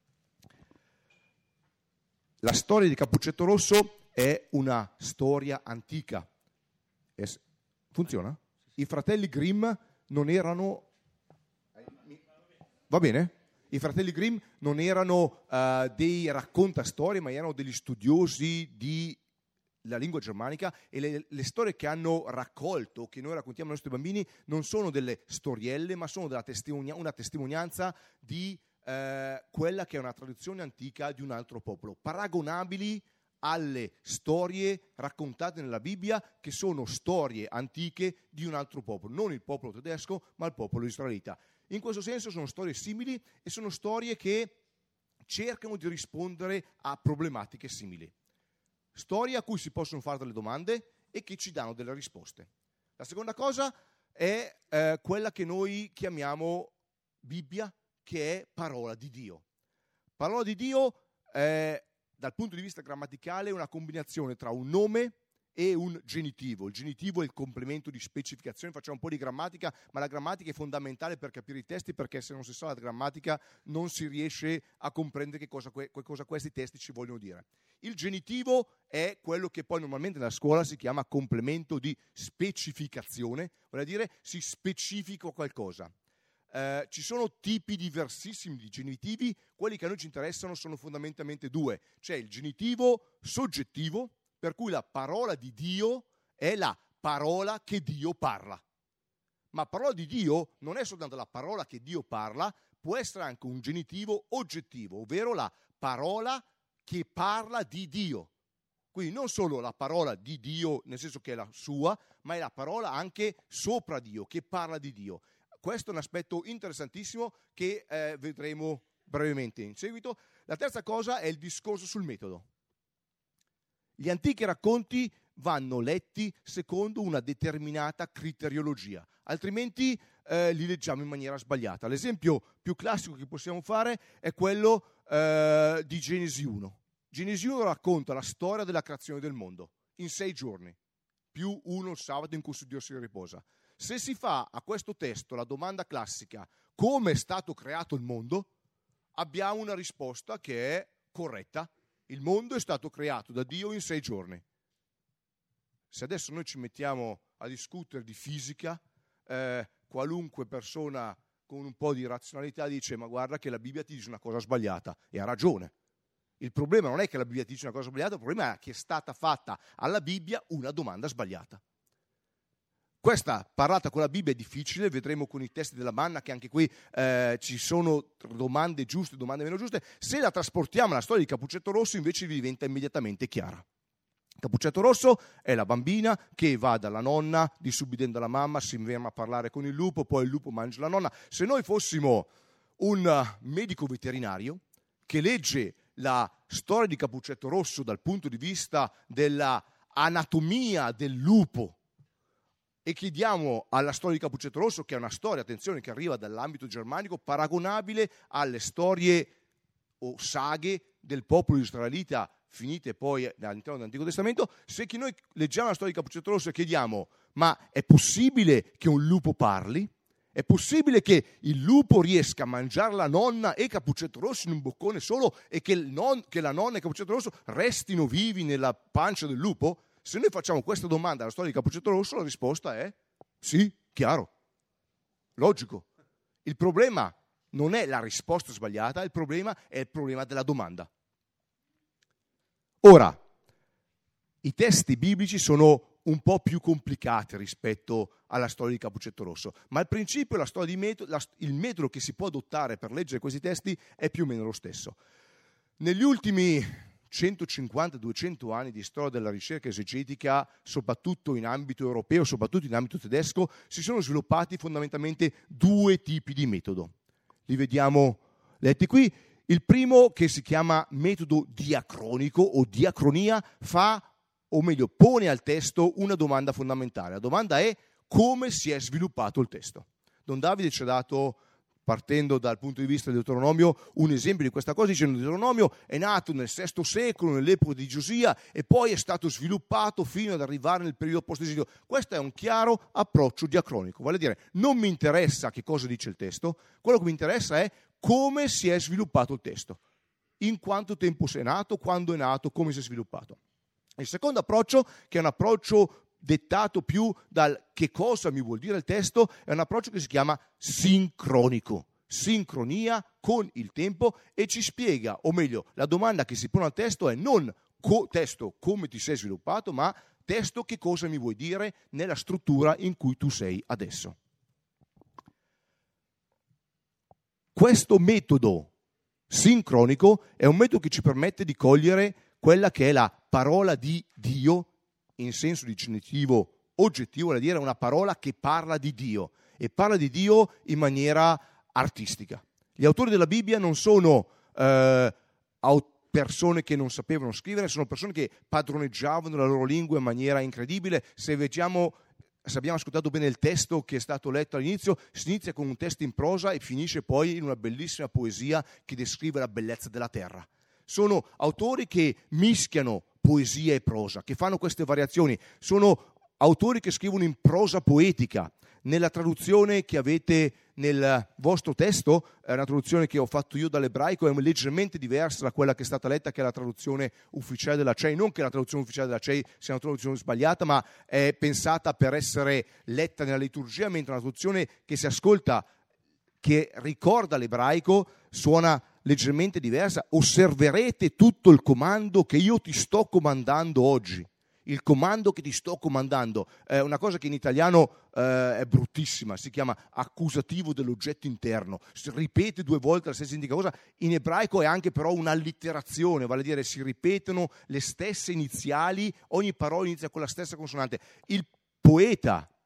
La storia di Cappuccetto Rosso è una storia antica. Funziona? I fratelli Grimm non erano... Va bene? I fratelli Grimm non erano uh, dei raccontastorie, ma erano degli studiosi di la lingua germanica, e le, le storie che hanno raccolto, che noi raccontiamo ai nostri bambini, non sono delle storielle, ma sono della testimonia- una testimonianza di uh, quella che è una tradizione antica di un altro popolo, paragonabili alle storie raccontate nella Bibbia, che sono storie antiche di un altro popolo, non il popolo tedesco, ma il popolo israelita. In questo senso sono storie simili e sono storie che cercano di rispondere a problematiche simili. Storie a cui si possono fare delle domande e che ci danno delle risposte. La seconda cosa è eh, quella che noi chiamiamo Bibbia, che è parola di Dio. Parola di Dio è, dal punto di vista grammaticale, una combinazione tra un nome e un genitivo. Il genitivo è il complemento di specificazione. Facciamo un po' di grammatica, ma la grammatica è fondamentale per capire i testi, perché se non si sa la grammatica non si riesce a comprendere che cosa, que- cosa questi testi ci vogliono dire. Il genitivo è quello che poi normalmente nella scuola si chiama complemento di specificazione, vuol dire si specifica qualcosa. Eh, ci sono tipi diversissimi di genitivi. Quelli che a noi ci interessano sono fondamentalmente due. C'è il genitivo soggettivo, per cui la parola di Dio è la parola che Dio parla. Ma parola di Dio non è soltanto la parola che Dio parla, può essere anche un genitivo oggettivo, ovvero la parola che parla di Dio. Quindi non solo la parola di Dio, nel senso che è la sua, ma è la parola anche sopra Dio, che parla di Dio. Questo è un aspetto interessantissimo che eh, vedremo brevemente in seguito. La terza cosa è il discorso sul metodo. Gli antichi racconti vanno letti secondo una determinata criteriologia, altrimenti eh, li leggiamo in maniera sbagliata. L'esempio più classico che possiamo fare è quello eh, di Genesi uno. Genesi uno racconta la storia della creazione del mondo in sei giorni, più uno il sabato in cui Dio si riposa. Se si fa a questo testo la domanda classica come è stato creato il mondo, abbiamo una risposta che è corretta. Il mondo è stato creato da Dio in sei giorni. Se adesso noi ci mettiamo a discutere di fisica, eh, qualunque persona con un po' di razionalità dice ma guarda che la Bibbia ti dice una cosa sbagliata, e ha ragione. Il problema non è che la Bibbia ti dice una cosa sbagliata, il problema è che è stata fatta alla Bibbia una domanda sbagliata. Questa parlata con la Bibbia è difficile, vedremo con i testi della manna che anche qui eh, ci sono domande giuste, domande meno giuste. Se la trasportiamo alla storia di Cappuccetto Rosso invece vi diventa immediatamente chiara. Cappuccetto Rosso è la bambina che va dalla nonna, disubbidendo alla mamma, si ferma a parlare con il lupo, poi il lupo mangia la nonna. Se noi fossimo un medico veterinario che legge la storia di Cappuccetto Rosso dal punto di vista della anatomia del lupo e chiediamo alla storia di Cappuccetto Rosso, che è una storia, attenzione, che arriva dall'ambito germanico, paragonabile alle storie o saghe del popolo israelita finite poi all'interno dell'Antico Testamento, se che noi leggiamo la storia di Cappuccetto Rosso e chiediamo ma è possibile che un lupo parli? È possibile che il lupo riesca a mangiare la nonna e Cappuccetto Rosso in un boccone solo e che, il non, che la nonna e Cappuccetto Rosso restino vivi nella pancia del lupo? Se noi facciamo questa domanda alla storia di Cappuccetto Rosso, la risposta è sì, chiaro, logico. Il problema non è la risposta sbagliata, il problema è il problema della domanda. Ora, i testi biblici sono un po' più complicati rispetto alla storia di Cappuccetto Rosso, ma il principio, la storia di metodo, la, il metodo che si può adottare per leggere questi testi è più o meno lo stesso. Negli ultimi centocinquanta duecento anni di storia della ricerca esegetica, soprattutto in ambito europeo, soprattutto in ambito tedesco, si sono sviluppati fondamentalmente due tipi di metodo. Li vediamo letti qui. Il primo, che si chiama metodo diacronico o diacronia, fa, o meglio, pone al testo una domanda fondamentale. La domanda è come si è sviluppato il testo. Don Davide ci ha dato, partendo dal punto di vista del Deuteronomio, un esempio di questa cosa, dicendo che il Deuteronomio è nato nel sesto secolo, nell'epoca di Giosia, e poi è stato sviluppato fino ad arrivare nel periodo post-esilio. Questo è un chiaro approccio diacronico, vale a dire, non mi interessa che cosa dice il testo, quello che mi interessa è come si è sviluppato il testo, in quanto tempo è nato, quando è nato, come si è sviluppato. Il secondo approccio, che è un approccio dettato più dal che cosa mi vuol dire il testo, è un approccio che si chiama sincronico, sincronia con il tempo, e ci spiega, o meglio, la domanda che si pone al testo è non co- testo come ti sei sviluppato, ma testo che cosa mi vuoi dire nella struttura in cui tu sei adesso. Questo metodo sincronico è un metodo che ci permette di cogliere quella che è la parola di Dio in senso di genitivo oggettivo, vuol dire una parola che parla di Dio e parla di Dio in maniera artistica. Gli autori della Bibbia non sono eh, persone che non sapevano scrivere, sono persone che padroneggiavano la loro lingua in maniera incredibile. Se vediamo, se abbiamo ascoltato bene il testo che è stato letto all'inizio, si inizia con un testo in prosa e finisce poi in una bellissima poesia che descrive la bellezza della terra. Sono autori che mischiano poesia e prosa, che fanno queste variazioni. Sono autori che scrivono in prosa poetica. Nella traduzione che avete nel vostro testo, è una traduzione che ho fatto io dall'ebraico, è leggermente diversa da quella che è stata letta, che è la traduzione ufficiale della C E I. Non che la traduzione ufficiale della C E I sia una traduzione sbagliata, ma è pensata per essere letta nella liturgia, mentre una traduzione che si ascolta, che ricorda l'ebraico, suona leggermente diversa. Osserverete tutto il comando che io ti sto comandando oggi. Il comando che ti sto comandando è una cosa che in italiano eh, è bruttissima, si chiama accusativo dell'oggetto interno, si ripete due volte la stessa identica cosa. In ebraico è anche però un'allitterazione, vale a dire si ripetono le stesse iniziali, ogni parola inizia con la stessa consonante. Il poeta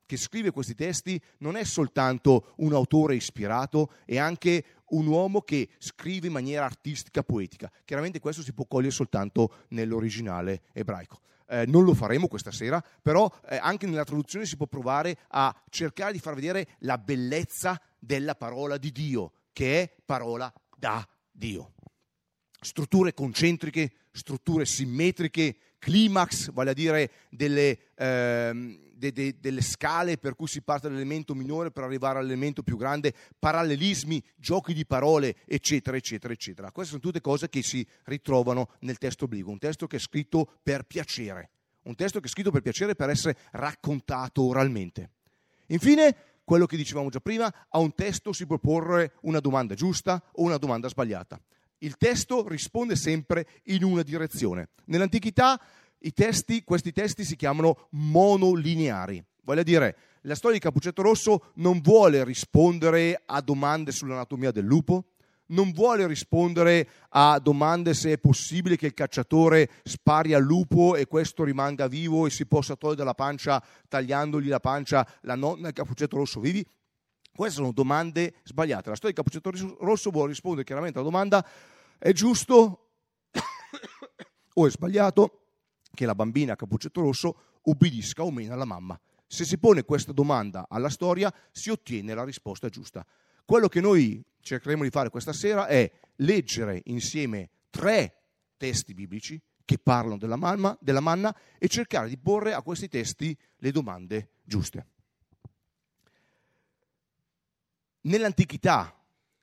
che scrive questi testi non è soltanto un autore ispirato, è anche un uomo che scrive in maniera artistica, poetica. Chiaramente questo si può cogliere soltanto nell'originale ebraico. Eh, non lo faremo questa sera, però eh, anche nella traduzione si può provare a cercare di far vedere la bellezza della parola di Dio, che è parola da Dio. Strutture concentriche, strutture simmetriche, climax, vale a dire delle, ehm, de, de, delle scale per cui si parte dall'elemento minore per arrivare all'elemento più grande, parallelismi, giochi di parole, eccetera, eccetera, eccetera. Queste sono tutte cose che si ritrovano nel testo biblico, un testo che è scritto per piacere, un testo che è scritto per piacere, per essere raccontato oralmente. Infine, quello che dicevamo già prima, a un testo si può porre una domanda giusta o una domanda sbagliata. Il testo risponde sempre in una direzione. Nell'antichità i testi, questi testi si chiamano monolineari, vale a dire la storia di Cappuccetto Rosso non vuole rispondere a domande sull'anatomia del lupo, non vuole rispondere a domande se è possibile che il cacciatore spari al lupo e questo rimanga vivo e si possa togliere dalla pancia, tagliandogli la pancia, la nonna del Cappuccetto Rosso vivi. Queste sono domande sbagliate. La storia di Cappuccetto Rosso vuole rispondere chiaramente alla domanda: è giusto o è sbagliato che la bambina Cappuccetto Rosso ubbidisca o meno alla mamma? Se si pone questa domanda alla storia, si ottiene la risposta giusta. Quello che noi cercheremo di fare questa sera è leggere insieme tre testi biblici che parlano della manna, della manna e cercare di porre a questi testi le domande giuste. Nell'antichità,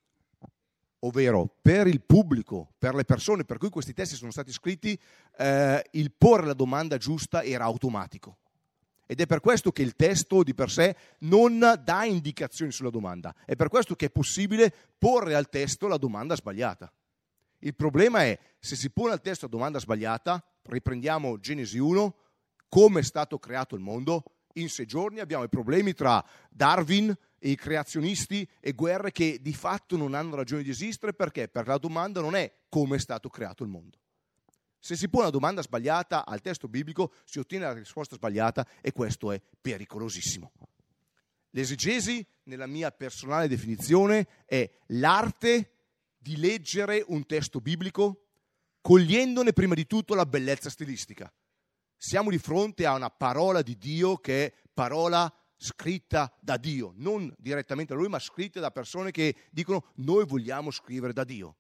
ovvero per il pubblico, per le persone per cui questi testi sono stati scritti, eh, il porre la domanda giusta era automatico. Ed è per questo che il testo di per sé non dà indicazioni sulla domanda. È per questo che è possibile porre al testo la domanda sbagliata. Il problema è, se si pone al testo la domanda sbagliata, riprendiamo Genesi uno, come è stato creato il mondo, in sei giorni abbiamo i problemi tra Darwin e i creazionisti e guerre che di fatto non hanno ragione di esistere. Perché? Perché la domanda non è come è stato creato il mondo. Se si pone una domanda sbagliata al testo biblico si ottiene la risposta sbagliata e questo è pericolosissimo. L'esegesi, nella mia personale definizione, è l'arte di leggere un testo biblico cogliendone prima di tutto la bellezza stilistica. Siamo di fronte a una parola di Dio che è parola scritta da Dio, non direttamente da Lui, ma scritta da persone che dicono noi vogliamo scrivere da Dio.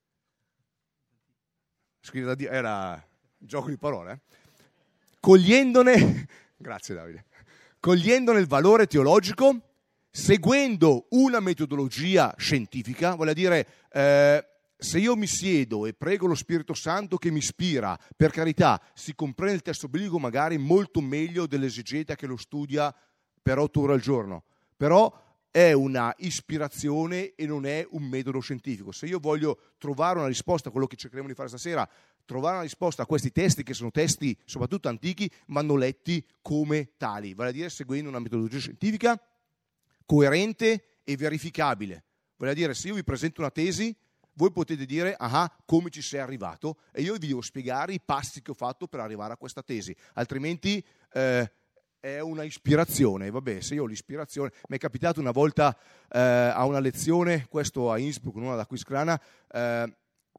Scrivere da Dio era un gioco di parole. Eh? Cogliendone, grazie Davide, cogliendone il valore teologico, seguendo una metodologia scientifica, vuol dire eh, se io mi siedo e prego lo Spirito Santo che mi ispira, per carità, si comprende il testo biblico magari molto meglio dell'esegeta che lo studia per otto ore al giorno, però è una ispirazione e non è un metodo scientifico. Se io voglio trovare una risposta a quello che cercheremo di fare stasera, trovare una risposta a questi testi, che sono testi soprattutto antichi, vanno letti come tali, vale a dire seguendo una metodologia scientifica coerente e verificabile. Vale a dire, se io vi presento una tesi, voi potete dire ah, come ci sei arrivato, e io vi devo spiegare i passi che ho fatto per arrivare a questa tesi, altrimenti eh, è una ispirazione. Vabbè, se io ho l'ispirazione, mi è capitato una volta eh, a una lezione, questo a Innsbruck, una da Quiscrana, eh,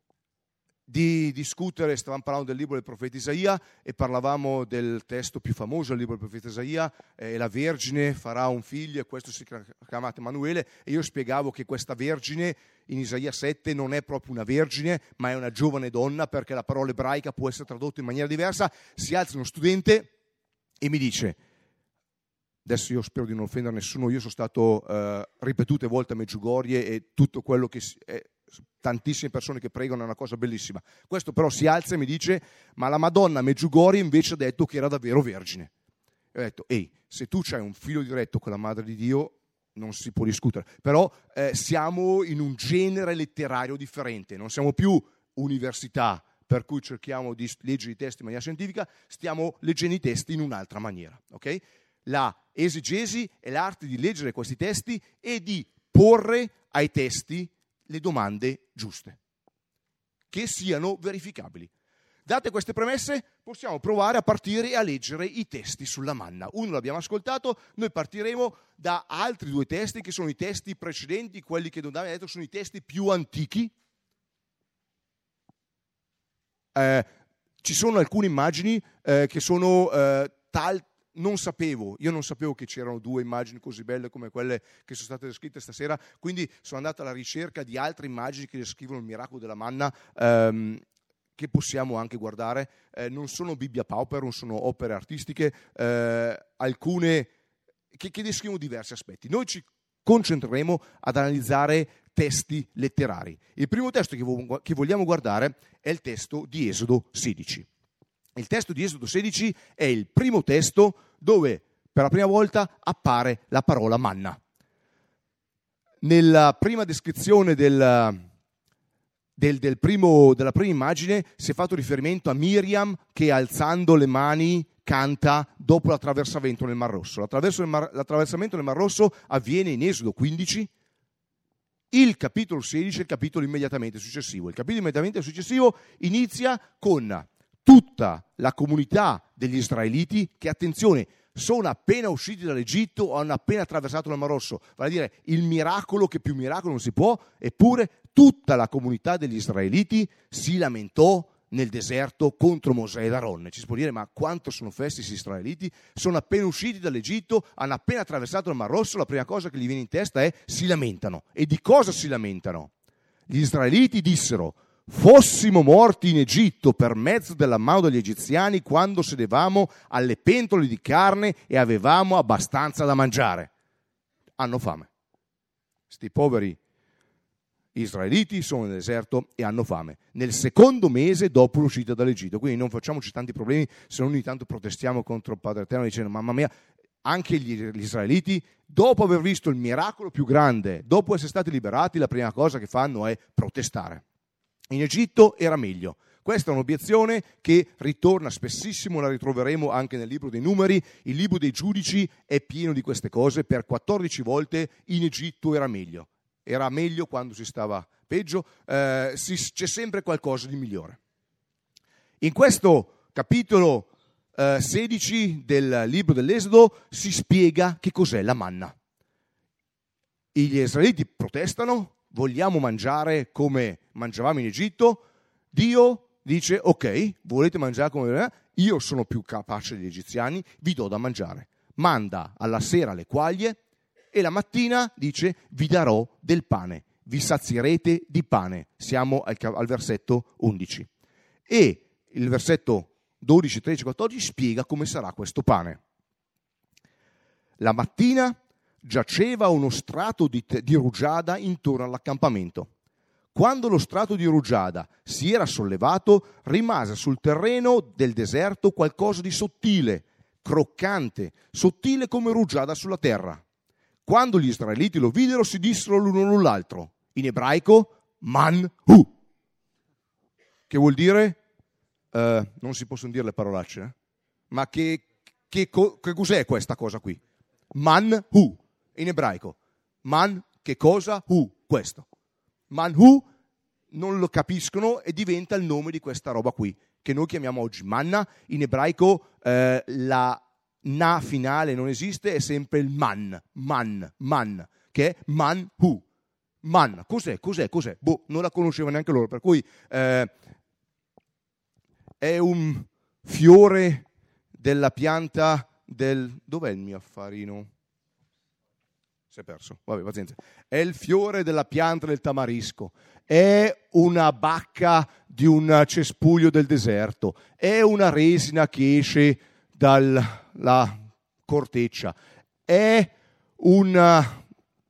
di discutere, stavamo parlando del libro del profeta Isaia e parlavamo del testo più famoso del libro del profeta Isaia, eh, la Vergine farà un figlio e questo si chiama Emanuele, e io spiegavo che questa Vergine in Isaia sette non è proprio una vergine ma è una giovane donna, perché la parola ebraica può essere tradotta in maniera diversa. Si alza uno studente e mi dice, adesso io spero di non offendere nessuno, io sono stato eh, ripetute volte a Medjugorje e tutto quello che si, eh, tantissime persone che pregano è una cosa bellissima. Questo però si alza e mi dice, ma la Madonna a Medjugorje invece ha detto che era davvero vergine. E ho detto, ehi, se tu c'hai un filo diretto con la Madre di Dio non si può discutere, però eh, siamo in un genere letterario differente, non siamo più università per cui cerchiamo di leggere i testi in maniera scientifica, stiamo leggendo i testi in un'altra maniera, ok? La esegesi è l'arte di leggere questi testi e di porre ai testi le domande giuste, che siano verificabili. Date queste premesse, possiamo provare a partire e a leggere i testi sulla manna. Uno l'abbiamo ascoltato, noi partiremo da altri due testi che sono i testi precedenti, quelli che Don Davide ha detto sono i testi più antichi. Eh, ci sono alcune immagini eh, che sono eh, tal, non sapevo, io non sapevo che c'erano due immagini così belle come quelle che sono state descritte stasera, quindi sono andato alla ricerca di altre immagini che descrivono il miracolo della manna, ehm, che possiamo anche guardare. Eh, non sono Bibbia pauper, non sono opere artistiche, eh, alcune che, che descrivono diversi aspetti. Noi ci concentreremo ad analizzare testi letterari. Il primo testo che, vo- che vogliamo guardare è il testo di Esodo sedici. Il testo di Esodo sedici è il primo testo dove per la prima volta appare la parola manna. Nella prima descrizione del, del, del primo, della prima immagine si è fatto riferimento a Miriam che alzando le mani canta dopo l'attraversamento nel Mar Rosso. L'attraversamento nel Mar Rosso avviene in Esodo quindici. Il capitolo sedici è il capitolo immediatamente successivo. Il capitolo immediatamente successivo inizia con tutta la comunità degli israeliti che, attenzione, sono appena usciti dall'Egitto o hanno appena attraversato il Mar Rosso, vale a dire il miracolo che più miracolo non si può, eppure tutta la comunità degli israeliti si lamentò nel deserto contro Mosè ed Aronne. Ci si può dire, ma quanto sono festi questi israeliti? Sono appena usciti dall'Egitto, hanno appena attraversato il Mar Rosso, la prima cosa che gli viene in testa è si lamentano. E di cosa si lamentano? Gli israeliti dissero: fossimo morti in Egitto per mezzo della mano degli egiziani quando sedevamo alle pentole di carne e avevamo abbastanza da mangiare. Hanno fame. Sti poveri israeliti sono nel deserto e hanno fame. Nel secondo mese dopo l'uscita dall'Egitto. Quindi non facciamoci tanti problemi se non ogni tanto protestiamo contro il Padre Eterno dicendo: mamma mia, anche gli, gli israeliti, dopo aver visto il miracolo più grande, dopo essere stati liberati, la prima cosa che fanno è protestare. In Egitto era meglio. Questa è un'obiezione che ritorna spessissimo, la ritroveremo anche nel libro dei Numeri. Il libro dei Giudici è pieno di queste cose. Per quattordici volte in Egitto era meglio. Era meglio quando si stava peggio. Eh, si, c'è sempre qualcosa di migliore. In questo capitolo eh, sedici del libro dell'Esodo si spiega che cos'è la manna. Gli israeliti protestano: vogliamo mangiare come mangiavamo in Egitto. Dio dice: ok, volete mangiare come me? Io sono più capace degli egiziani, vi do da mangiare. Manda alla sera le quaglie e la mattina dice: vi darò del pane, vi sazierete di pane. Siamo al, al versetto undici. E il versetto dodici, tredici, quattordici spiega come sarà questo pane. La mattina giaceva uno strato di, di rugiada intorno all'accampamento. Quando lo strato di rugiada si era sollevato, rimase sul terreno del deserto qualcosa di sottile, croccante, sottile come rugiada sulla terra. Quando gli israeliti lo videro, si dissero l'uno all'altro, in ebraico, man-hu, che vuol dire, eh, non si possono dire le parolacce, eh? ma che, che, che cos'è questa cosa qui? Man-hu. In ebraico, man, che cosa? Hu, questo. Man-hu non lo capiscono e diventa il nome di questa roba qui, che noi chiamiamo oggi manna. In ebraico eh, la na finale non esiste, è sempre il man, man, man, che è man-hu. Man, cos'è, cos'è, cos'è? Boh, non la conoscevano neanche loro, per cui eh, è un fiore della pianta del... Dov'è il mio affarino? Si è perso, vabbè, pazienza. È il fiore della pianta del tamarisco, è una bacca di un cespuglio del deserto, è una resina che esce dalla corteccia, è una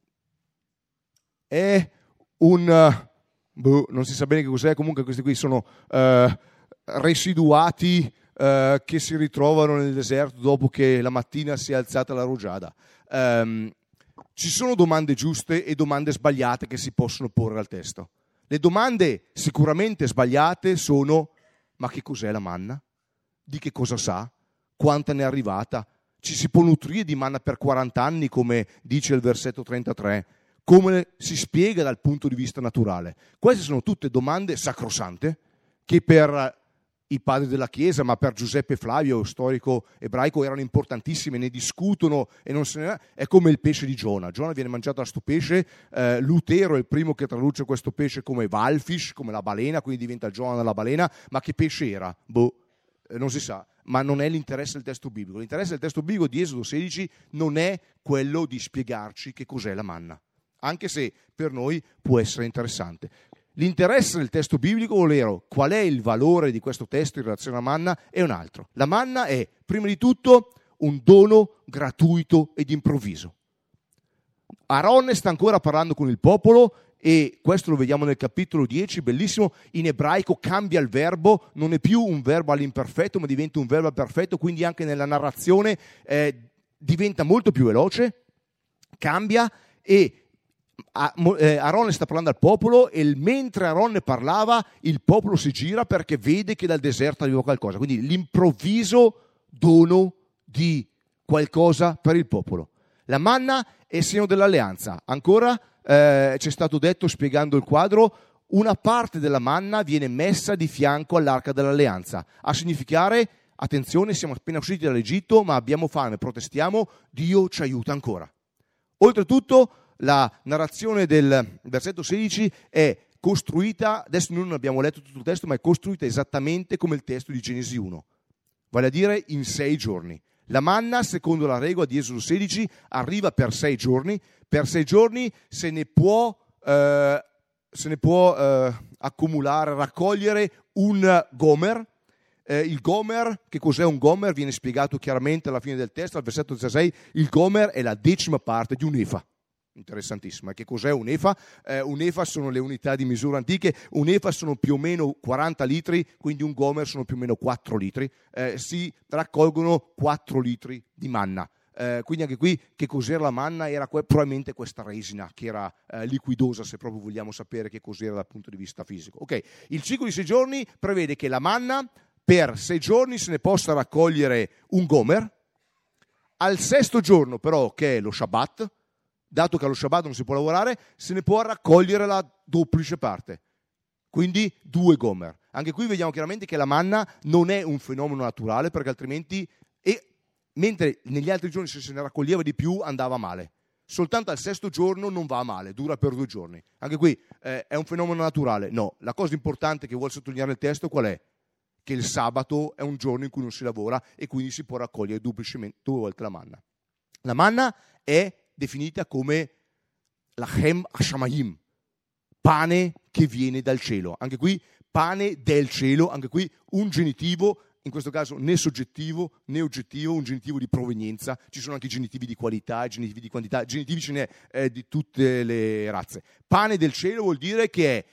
è un boh, non si sa bene che cos'è. Comunque questi qui sono uh, residuati uh, che si ritrovano nel deserto dopo che la mattina si è alzata la rugiada. Um, Ci sono domande giuste e domande sbagliate che si possono porre al testo. Le domande sicuramente sbagliate sono: ma che cos'è la manna? Di che cosa sa? Quanta ne è arrivata? Ci si può nutrire di manna per quaranta anni, come dice il versetto trentatré? Come si spiega dal punto di vista naturale? Queste sono tutte domande sacrosante che per i padri della Chiesa, ma per Giuseppe Flavio, storico ebraico, erano importantissime, ne discutono e non se ne è come il pesce di Giona. Giona viene mangiato da sto pesce, eh, Lutero è il primo che traduce questo pesce come Walfish, come la balena, quindi diventa Giona la balena, ma che pesce era? Boh, eh, non si sa, ma non è l'interesse del testo biblico. L'interesse del testo biblico di Esodo sedici non è quello di spiegarci che cos'è la manna, anche se per noi può essere interessante. L'interesse del testo biblico, ovvero qual è il valore di questo testo in relazione alla manna, è un altro. La manna è, prima di tutto, un dono gratuito ed improvviso. Aaron sta ancora parlando con il popolo e questo lo vediamo nel capitolo dieci, bellissimo. In ebraico cambia il verbo, non è più un verbo all'imperfetto, ma diventa un verbo perfetto, quindi anche nella narrazione eh, diventa molto più veloce, cambia e Aaron sta parlando al popolo e mentre Aaron ne parlava il popolo si gira perché vede che dal deserto arriva qualcosa, quindi l'improvviso dono di qualcosa per il popolo. La manna è il segno dell'alleanza. Ancora eh, c'è stato detto, spiegando il quadro, una parte della manna viene messa di fianco all'arca dell'alleanza a significare, attenzione, siamo appena usciti dall'Egitto ma abbiamo fame, protestiamo, Dio ci aiuta ancora. Oltretutto la narrazione del versetto sedici è costruita, adesso noi non abbiamo letto tutto il testo, ma è costruita esattamente come il testo di Genesi uno, vale a dire in sei giorni. La manna, secondo la regola di Esodo sedici, arriva per sei giorni, per sei giorni se ne può, eh, se ne può eh, accumulare, raccogliere un gomer. Eh, il gomer, che cos'è un gomer? Viene spiegato chiaramente alla fine del testo, al versetto diciassei, il gomer è la decima parte di un efa. Interessantissimo. Che cos'è un efa? Eh, un efa sono le unità di misura antiche, un efa sono più o meno quaranta litri, quindi un gomer sono più o meno quattro litri, eh, si raccolgono quattro litri di manna. Eh, quindi anche qui che cos'era la manna? Era que- probabilmente questa resina che era eh, liquidosa, se proprio vogliamo sapere che cos'era dal punto di vista fisico. Ok, il ciclo di sei giorni prevede che la manna per sei giorni se ne possa raccogliere un gomer. Al sesto giorno però, che è lo Shabbat, dato che allo Shabbat non si può lavorare, se ne può raccogliere la duplice parte, quindi due gomer. Anche qui vediamo chiaramente che la manna non è un fenomeno naturale, perché altrimenti, e, mentre negli altri giorni se se ne raccoglieva di più andava male, soltanto al sesto giorno non va male, dura per due giorni. Anche qui eh, è un fenomeno naturale? No. La cosa importante che vuole sottolineare il testo qual è? Che il sabato è un giorno in cui non si lavora e quindi si può raccogliere duplicemente due volte la manna. La manna è definita come Lachem Hashamayim, pane che viene dal cielo. Anche qui pane del cielo, anche qui un genitivo, in questo caso né soggettivo né oggettivo, un genitivo di provenienza. Ci sono anche genitivi di qualità, genitivi di quantità, genitivi ce n'è eh, di tutte le razze. Pane del cielo vuol dire che è,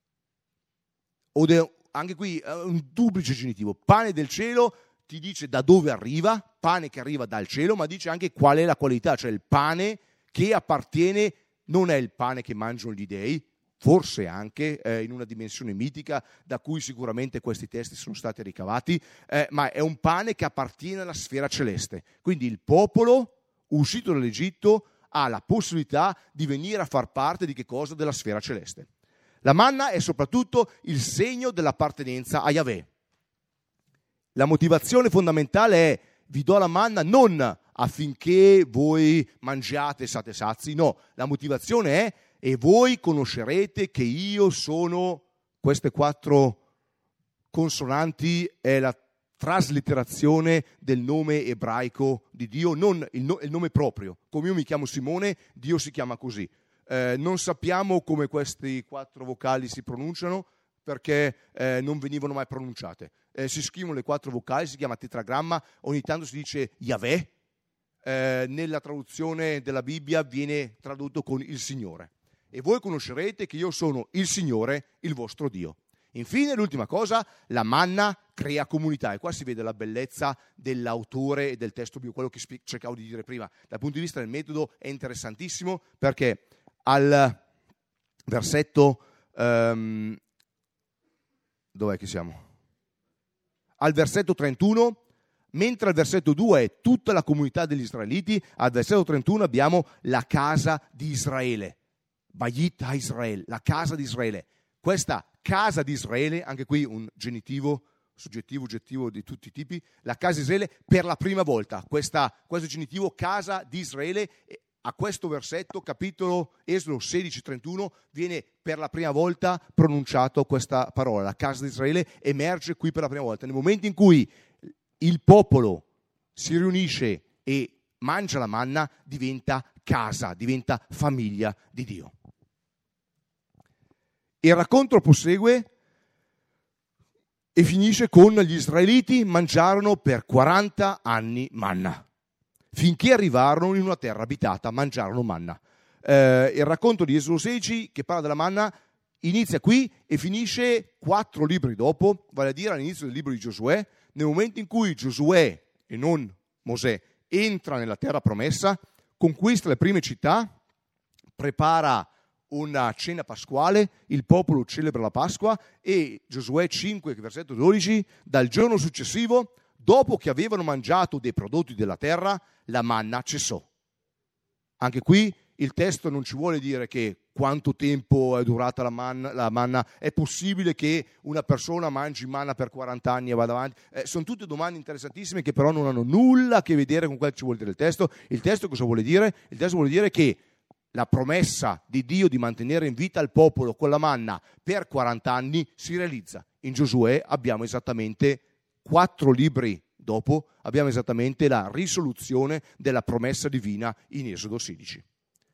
o de, anche qui un duplice genitivo, pane del cielo. Ti dice da dove arriva, pane che arriva dal cielo, ma dice anche qual è la qualità, cioè il pane che appartiene, non è il pane che mangiano gli dei, forse anche eh, in una dimensione mitica da cui sicuramente questi testi sono stati ricavati, eh, ma è un pane che appartiene alla sfera celeste. Quindi il popolo uscito dall'Egitto ha la possibilità di venire a far parte di che cosa? Della sfera celeste. La manna è soprattutto il segno dell'appartenenza a Yahweh. La motivazione fondamentale è: vi do la manna non affinché voi mangiate e siate sazi, no, la motivazione è: e voi conoscerete che io sono, queste quattro consonanti è la traslitterazione del nome ebraico di Dio, non il, no, il nome proprio. Come io mi chiamo Simone, Dio si chiama così. Eh, non sappiamo come questi quattro vocali si pronunciano, perché eh, non venivano mai pronunciate. Eh, si scrivono le quattro vocali, si chiama tetragramma, ogni tanto si dice Yahweh, eh, nella traduzione della Bibbia viene tradotto con il Signore. E voi conoscerete che io sono il Signore, il vostro Dio. Infine, l'ultima cosa, la manna crea comunità. E qua si vede la bellezza dell'autore e del testo biblico, quello che spie- cercavo di dire prima. Dal punto di vista del metodo è interessantissimo, perché al versetto... Um, dov'è che siamo? Al versetto trentuno, mentre al versetto due è tutta la comunità degli israeliti, al versetto trentuno abbiamo la casa di Israele. Bayit ha-Israel, la casa di Israele. Questa casa di Israele, anche qui un genitivo, soggettivo, oggettivo di tutti i tipi, la casa di Israele per la prima volta, questa, questo genitivo casa di Israele, a questo versetto, capitolo Esodo sedici trentuno, viene per la prima volta pronunciato questa parola, la casa di Israele emerge qui per la prima volta, nel momento in cui il popolo si riunisce e mangia la manna, diventa casa, diventa famiglia di Dio. Il racconto prosegue e finisce con: gli israeliti mangiarono per quaranta anni manna, finché arrivarono in una terra abitata, mangiarono manna. Eh, il racconto di Esodo sedici, che parla della manna, inizia qui e finisce quattro libri dopo, vale a dire all'inizio del libro di Giosuè, nel momento in cui Giosuè, e non Mosè, entra nella terra promessa, conquista le prime città, prepara una cena pasquale, il popolo celebra la Pasqua e Giosuè cinque, versetto dodici, dal giorno successivo, dopo che avevano mangiato dei prodotti della terra, la manna cessò. Anche qui il testo non ci vuole dire che quanto tempo è durata la manna, la manna. È possibile che una persona mangi manna per quaranta anni e vada avanti? Eh, sono tutte domande interessantissime che però non hanno nulla a che vedere con quello che ci vuole dire il testo. Il testo cosa vuole dire? Il testo vuole dire che la promessa di Dio di mantenere in vita il popolo con la manna per quaranta anni si realizza. In Giosuè abbiamo esattamente quattro libri dopo, abbiamo esattamente la risoluzione della promessa divina in Esodo sedici.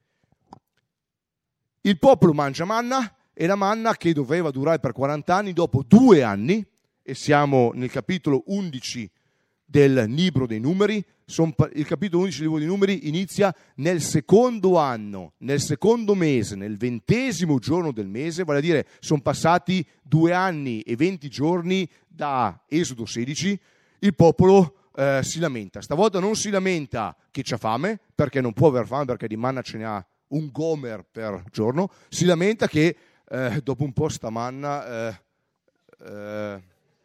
Il popolo mangia manna e la manna, che doveva durare per quaranta anni, dopo due anni, e siamo nel capitolo undici del libro dei numeri, son, il capitolo undici del libro dei numeri inizia nel secondo anno, nel secondo mese, nel ventesimo giorno del mese, vale a dire sono passati due anni e venti giorni da Esodo sedici, il popolo eh, si lamenta. Stavolta non si lamenta che c'ha fame, perché non può aver fame, perché di manna ce ne ha un gomer per giorno, si lamenta che eh, dopo un po' sta manna eh, eh,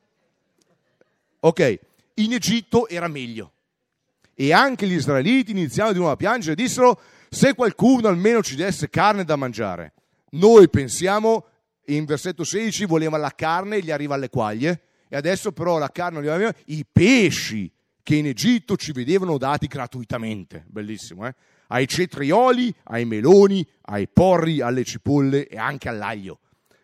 ok, in Egitto era meglio, e anche gli israeliti iniziarono di nuovo a piangere e dissero: se qualcuno almeno ci desse carne da mangiare. Noi pensiamo, in versetto sedici voleva la carne e gli arriva alle quaglie, e adesso però la carne non gli arriva, i pesci che in Egitto ci vedevano dati gratuitamente, bellissimo, eh? Ai cetrioli, ai meloni, ai porri, alle cipolle e anche all'aglio.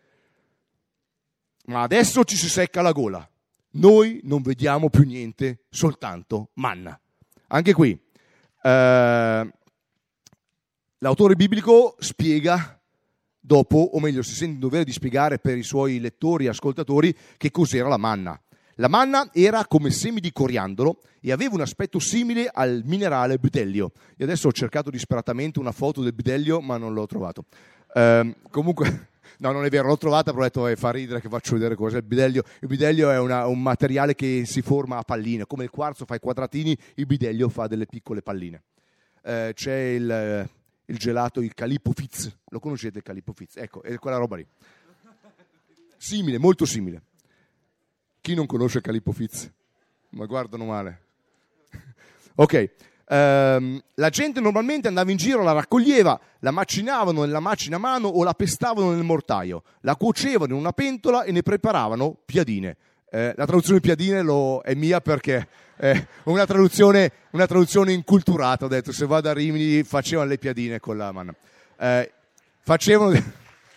Ma adesso ci si secca la gola. Noi non vediamo più niente, soltanto manna. Anche qui eh, l'autore biblico spiega dopo, o meglio si sente in dovere di spiegare per i suoi lettori e ascoltatori che cos'era la manna. La manna era come semi di coriandolo e aveva un aspetto simile al minerale bdelio. E adesso ho cercato disperatamente una foto del bdelio, ma non l'ho trovato. Eh, comunque, no, non è vero, l'ho trovata, però ho detto eh, fa ridere che faccio vedere cos'è il bdelio. Il bdelio è una, un materiale che si forma a palline, come il quarzo fa i quadratini, il bdelio fa delle piccole palline. Eh, c'è il, il gelato, il Calippo Fizz, lo conoscete il Calippo Fizz? Ecco, è quella roba lì. Simile, molto simile. Chi non conosce il Calippo Fizz? Ma guardano male. Ok, ehm, la gente normalmente andava in giro, la raccoglieva, la macinavano nella macina a mano o la pestavano nel mortaio, la cuocevano in una pentola e ne preparavano piadine. Eh, la traduzione piadine lo, è mia perché è una traduzione, una traduzione inculturata, ho detto, se vado a Rimini facevano le piadine con la manna. Eh, facevano...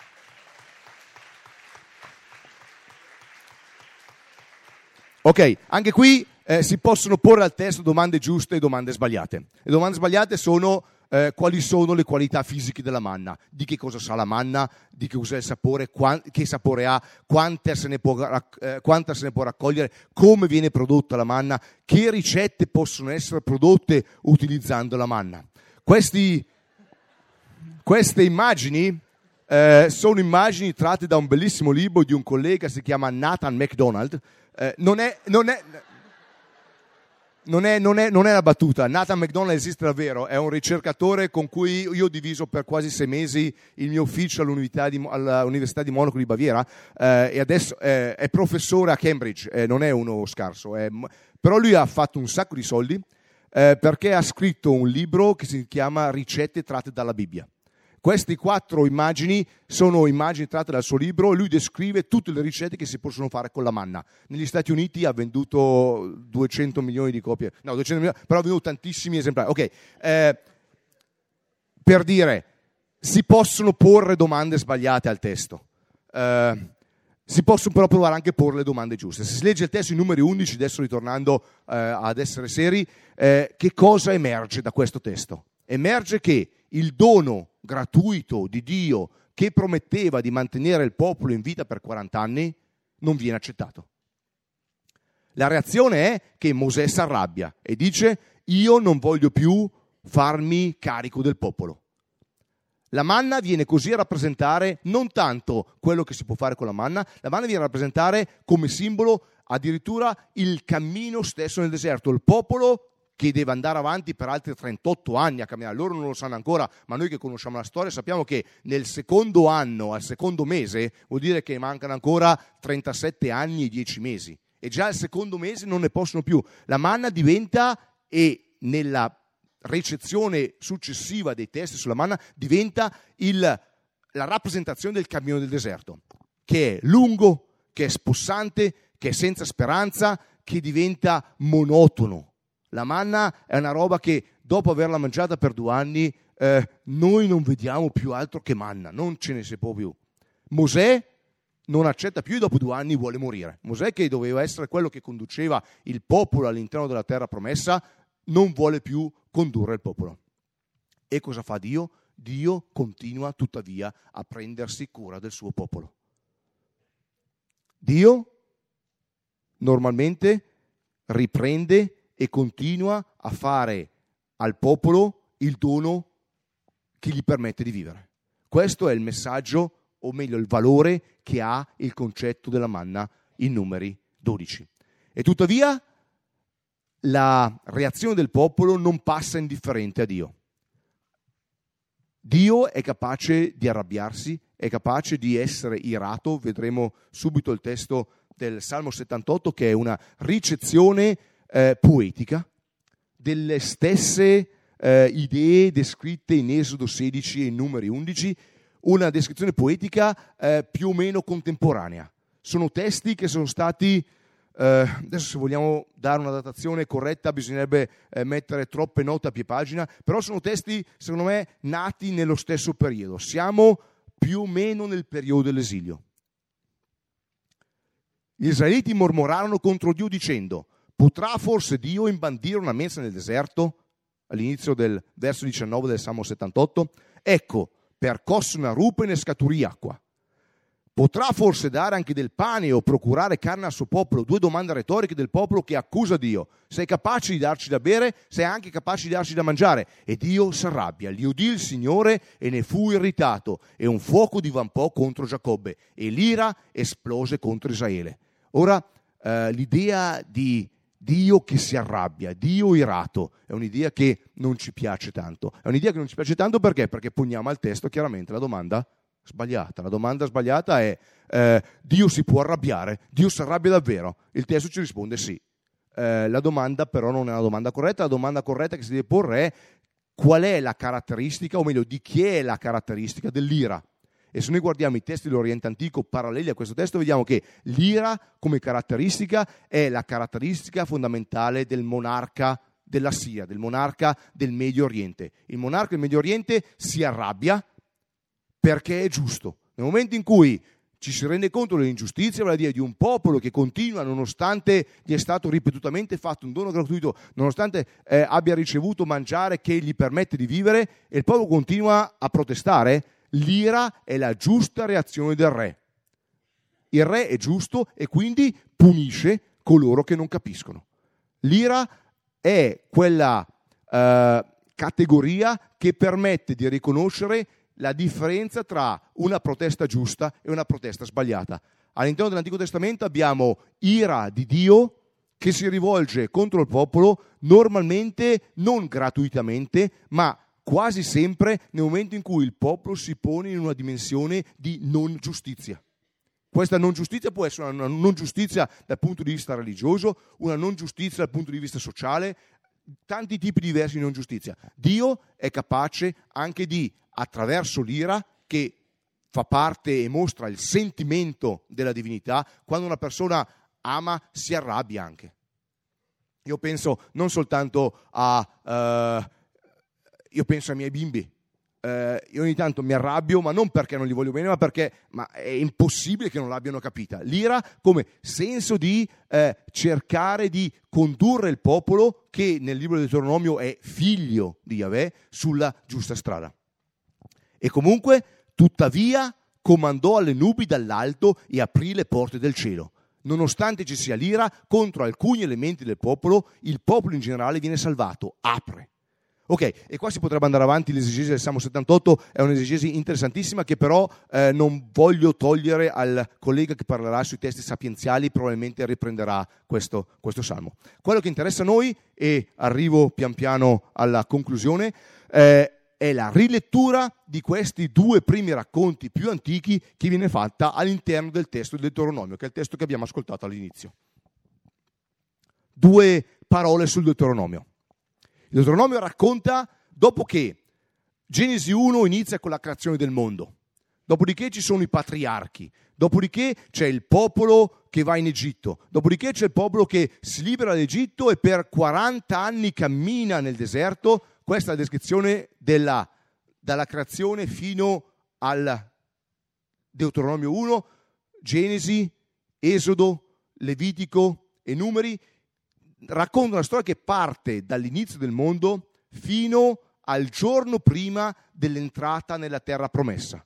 Ok, anche qui eh, si possono porre al testo domande giuste e domande sbagliate. Le domande sbagliate sono eh, quali sono le qualità fisiche della manna, di che cosa sa la manna, di che cos'è il sapore, qua, che sapore ha, quanta se ne può, eh, quanta se ne può raccogliere, come viene prodotta la manna, che ricette possono essere prodotte utilizzando la manna. Questi, queste immagini eh, sono immagini tratte da un bellissimo libro di un collega, si chiama Nathan MacDonald. Eh, non è, non è, non è, non è, non è una battuta. Nathan MacDonald esiste davvero, è un ricercatore con cui io ho diviso per quasi sei mesi il mio ufficio all'Università di, all'Università di Monaco di Baviera eh, e adesso eh, è professore a Cambridge, eh, non è uno scarso, è, però lui ha fatto un sacco di soldi eh, perché ha scritto un libro che si chiama Ricette tratte dalla Bibbia. Queste quattro immagini sono immagini tratte dal suo libro e lui descrive tutte le ricette che si possono fare con la manna. Negli Stati Uniti ha venduto duecento milioni di copie, no, duecento milioni, però ha venduto tantissimi esemplari. Ok, eh, per dire, si possono porre domande sbagliate al testo. Eh, si possono però provare anche a porre le domande giuste. Se si legge il testo in numeri undici, adesso ritornando eh, ad essere seri, eh, che cosa emerge da questo testo? Emerge che il dono gratuito di Dio che prometteva di mantenere il popolo in vita per quaranta anni non viene accettato. La reazione è che Mosè si arrabbia e dice: io non voglio più farmi carico del popolo. La manna viene così a rappresentare non tanto quello che si può fare con la manna, la manna viene a rappresentare come simbolo addirittura il cammino stesso nel deserto, il popolo che deve andare avanti per altri trentotto anni a camminare. Loro non lo sanno ancora, ma noi che conosciamo la storia sappiamo che nel secondo anno, al secondo mese, vuol dire che mancano ancora trentasette anni e dieci mesi. E già al secondo mese non ne possono più. La manna diventa, e nella ricezione successiva dei testi sulla manna, diventa il, la rappresentazione del cammino del deserto, che è lungo, che è spossante, che è senza speranza, che diventa monotono. La manna è una roba che dopo averla mangiata per due anni eh, noi non vediamo più altro che manna, non ce ne si può più. Mosè non accetta più e dopo due anni vuole morire. Mosè, che doveva essere quello che conduceva il popolo all'interno della terra promessa, non vuole più condurre il popolo. E cosa fa Dio? Dio continua tuttavia a prendersi cura del suo popolo. Dio normalmente riprende e continua a fare al popolo il dono che gli permette di vivere. Questo è il messaggio, o meglio il valore che ha il concetto della manna in Numeri dodici. E tuttavia la reazione del popolo non passa indifferente a Dio. Dio è capace di arrabbiarsi, è capace di essere irato. Vedremo subito il testo del Salmo settantotto, che è una ricezione Eh, poetica delle stesse eh, idee descritte in Esodo sedici e in Numeri undici, una descrizione poetica eh, più o meno contemporanea. Sono testi che sono stati, eh, adesso se vogliamo dare una datazione corretta bisognerebbe eh, mettere troppe note a pie pagina, però sono testi secondo me nati nello stesso periodo. Siamo più o meno nel periodo dell'esilio. Gli israeliti mormorarono contro Dio dicendo: potrà forse Dio imbandire una mensa nel deserto? All'inizio del verso diciannove del Salmo settantotto. Ecco, percosse una rupe e ne scaturì acqua. Potrà forse dare anche del pane o procurare carne al suo popolo? Due domande retoriche del popolo che accusa Dio. Sei capace di darci da bere? Sei anche capace di darci da mangiare? E Dio si arrabbia. Gli udì il Signore e ne fu irritato, e un fuoco divampò contro Giacobbe, e l'ira esplose contro Israele. Ora, eh, l'idea di Dio che si arrabbia, Dio irato, è un'idea che non ci piace tanto. È un'idea che non ci piace tanto perché? Perché poniamo al testo chiaramente la domanda sbagliata. La domanda sbagliata è eh, Dio si può arrabbiare? Dio si arrabbia davvero? Il testo ci risponde sì. Eh, la domanda però non è una domanda corretta. La domanda corretta che si deve porre è: qual è la caratteristica, o meglio di chi è la caratteristica dell'ira? E se noi guardiamo i testi dell'Oriente Antico paralleli a questo testo, vediamo che l'ira come caratteristica è la caratteristica fondamentale del monarca della Siria, del monarca del Medio Oriente. Il monarca del Medio Oriente si arrabbia perché è giusto. Nel momento in cui ci si rende conto dell'ingiustizia, vale a dire di un popolo che continua, nonostante gli è stato ripetutamente fatto un dono gratuito, nonostante eh, abbia ricevuto mangiare che gli permette di vivere, e il popolo continua a protestare, l'ira è la giusta reazione del re. Il re è giusto e quindi punisce coloro che non capiscono. L'ira è quella eh, categoria che permette di riconoscere la differenza tra una protesta giusta e una protesta sbagliata. All'interno dell'Antico Testamento abbiamo ira di Dio che si rivolge contro il popolo, normalmente non gratuitamente, ma quasi sempre nel momento in cui il popolo si pone in una dimensione di non giustizia. Questa non giustizia può essere una non giustizia dal punto di vista religioso, una non giustizia dal punto di vista sociale, tanti tipi diversi di non giustizia. Dio è capace anche di attraverso l'ira, che fa parte e mostra il sentimento della divinità. Quando una persona ama si arrabbia anche. Io penso non soltanto a uh, io penso ai miei bimbi. Uh, io ogni tanto mi arrabbio, ma non perché non li voglio bene, ma perché ma è impossibile che non l'abbiano capita. L'ira come senso di uh, cercare di condurre il popolo, che nel libro del Deuteronomio è figlio di Yahweh, sulla giusta strada. E comunque, tuttavia, comandò alle nubi dall'alto e aprì le porte del cielo. Nonostante ci sia l'ira contro alcuni elementi del popolo, il popolo in generale viene salvato, apre. Ok, e qua si potrebbe andare avanti, l'esegesi del Salmo settantotto è un'esegesi interessantissima che però eh, non voglio togliere al collega che parlerà sui testi sapienziali, probabilmente riprenderà questo, questo Salmo. Quello che interessa a noi, e arrivo pian piano alla conclusione, eh, è la rilettura di questi due primi racconti più antichi che viene fatta all'interno del testo del Deuteronomio, che è il testo che abbiamo ascoltato all'inizio. Due parole sul Deuteronomio. Il Deuteronomio racconta dopo che Genesi uno inizia con la creazione del mondo, dopodiché ci sono i patriarchi, dopodiché c'è il popolo che va in Egitto, dopodiché c'è il popolo che si libera dall'Egitto e per quaranta anni cammina nel deserto. Questa è la descrizione della, dalla creazione fino al Deuteronomio uno, Genesi, Esodo, Levitico e Numeri. Racconta una storia che parte dall'inizio del mondo fino al giorno prima dell'entrata nella terra promessa,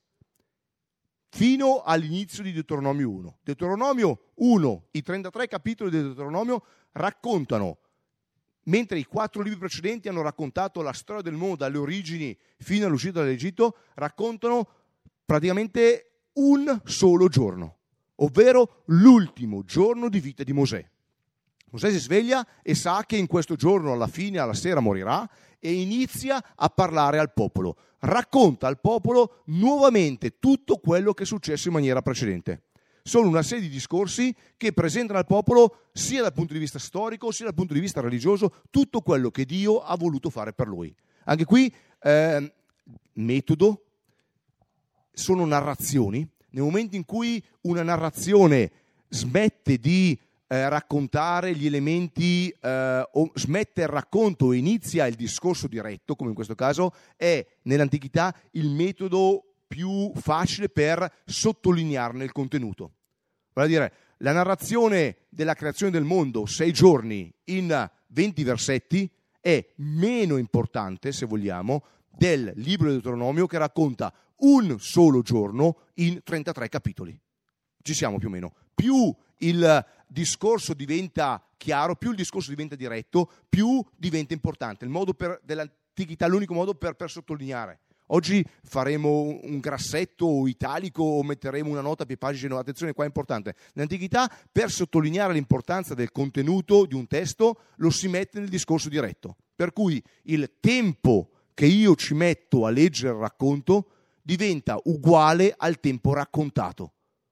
fino all'inizio di Deuteronomio uno. Deuteronomio uno, i trentatré capitoli del Deuteronomio raccontano, mentre i quattro libri precedenti hanno raccontato la storia del mondo dalle origini fino all'uscita dall'Egitto, raccontano praticamente un solo giorno, ovvero l'ultimo giorno di vita di Mosè. Mosè si sveglia e sa che in questo giorno, alla fine, alla sera, morirà, e inizia a parlare al popolo. Racconta al popolo nuovamente tutto quello che è successo in maniera precedente. Sono una serie di discorsi che presentano al popolo, sia dal punto di vista storico, sia dal punto di vista religioso, tutto quello che Dio ha voluto fare per lui. Anche qui, eh, metodo, sono narrazioni. Nel momento in cui una narrazione smette di Eh, raccontare gli elementi eh, o smette il racconto e inizia il discorso diretto, come in questo caso, è nell'antichità il metodo più facile per sottolinearne il contenuto. Vuol dire, la narrazione della creazione del mondo, sei giorni in venti versetti, è meno importante, se vogliamo, del libro del Deuteronomio che racconta un solo giorno in trentatré capitoli. Ci siamo più o meno. Più il discorso diventa chiaro, più il discorso diventa diretto, più diventa importante. Il modo per, dell'antichità, l'unico modo per, per sottolineare. Oggi faremo un grassetto italico o metteremo una nota per pagine. Attenzione, qua è importante. Nell'antichità, per sottolineare l'importanza del contenuto di un testo, lo si mette nel discorso diretto. Per cui il tempo che io ci metto a leggere il racconto diventa uguale al tempo raccontato.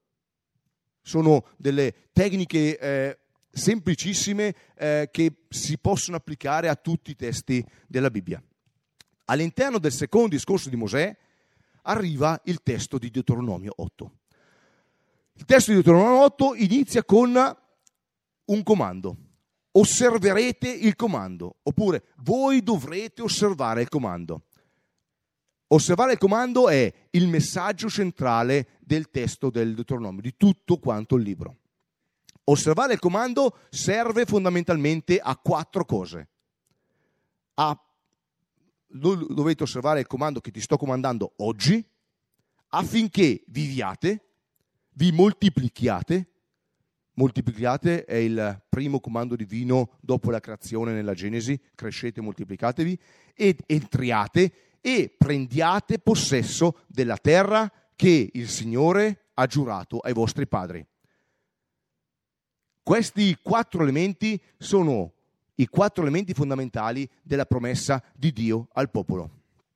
Sono delle tecniche eh, semplicissime eh, che si possono applicare a tutti i testi della Bibbia. All'interno del secondo discorso di Mosè arriva il testo di Deuteronomio otto. Il testo di Deuteronomio otto inizia con un comando. Osserverete il comando, oppure voi dovrete osservare il comando. Osservare il comando è il messaggio centrale del testo del Deuteronomio, di tutto quanto il libro. Osservare il comando serve fondamentalmente a quattro cose. A, dovete osservare il comando che ti sto comandando oggi, affinché viviate, vi moltiplichiate. Moltiplichiate è il primo comando divino dopo la creazione nella Genesi, crescete e moltiplicatevi, ed entriate e prendiate possesso della terra che il Signore ha giurato ai vostri padri. Questi quattro elementi sono i quattro elementi fondamentali della promessa di Dio al popolo.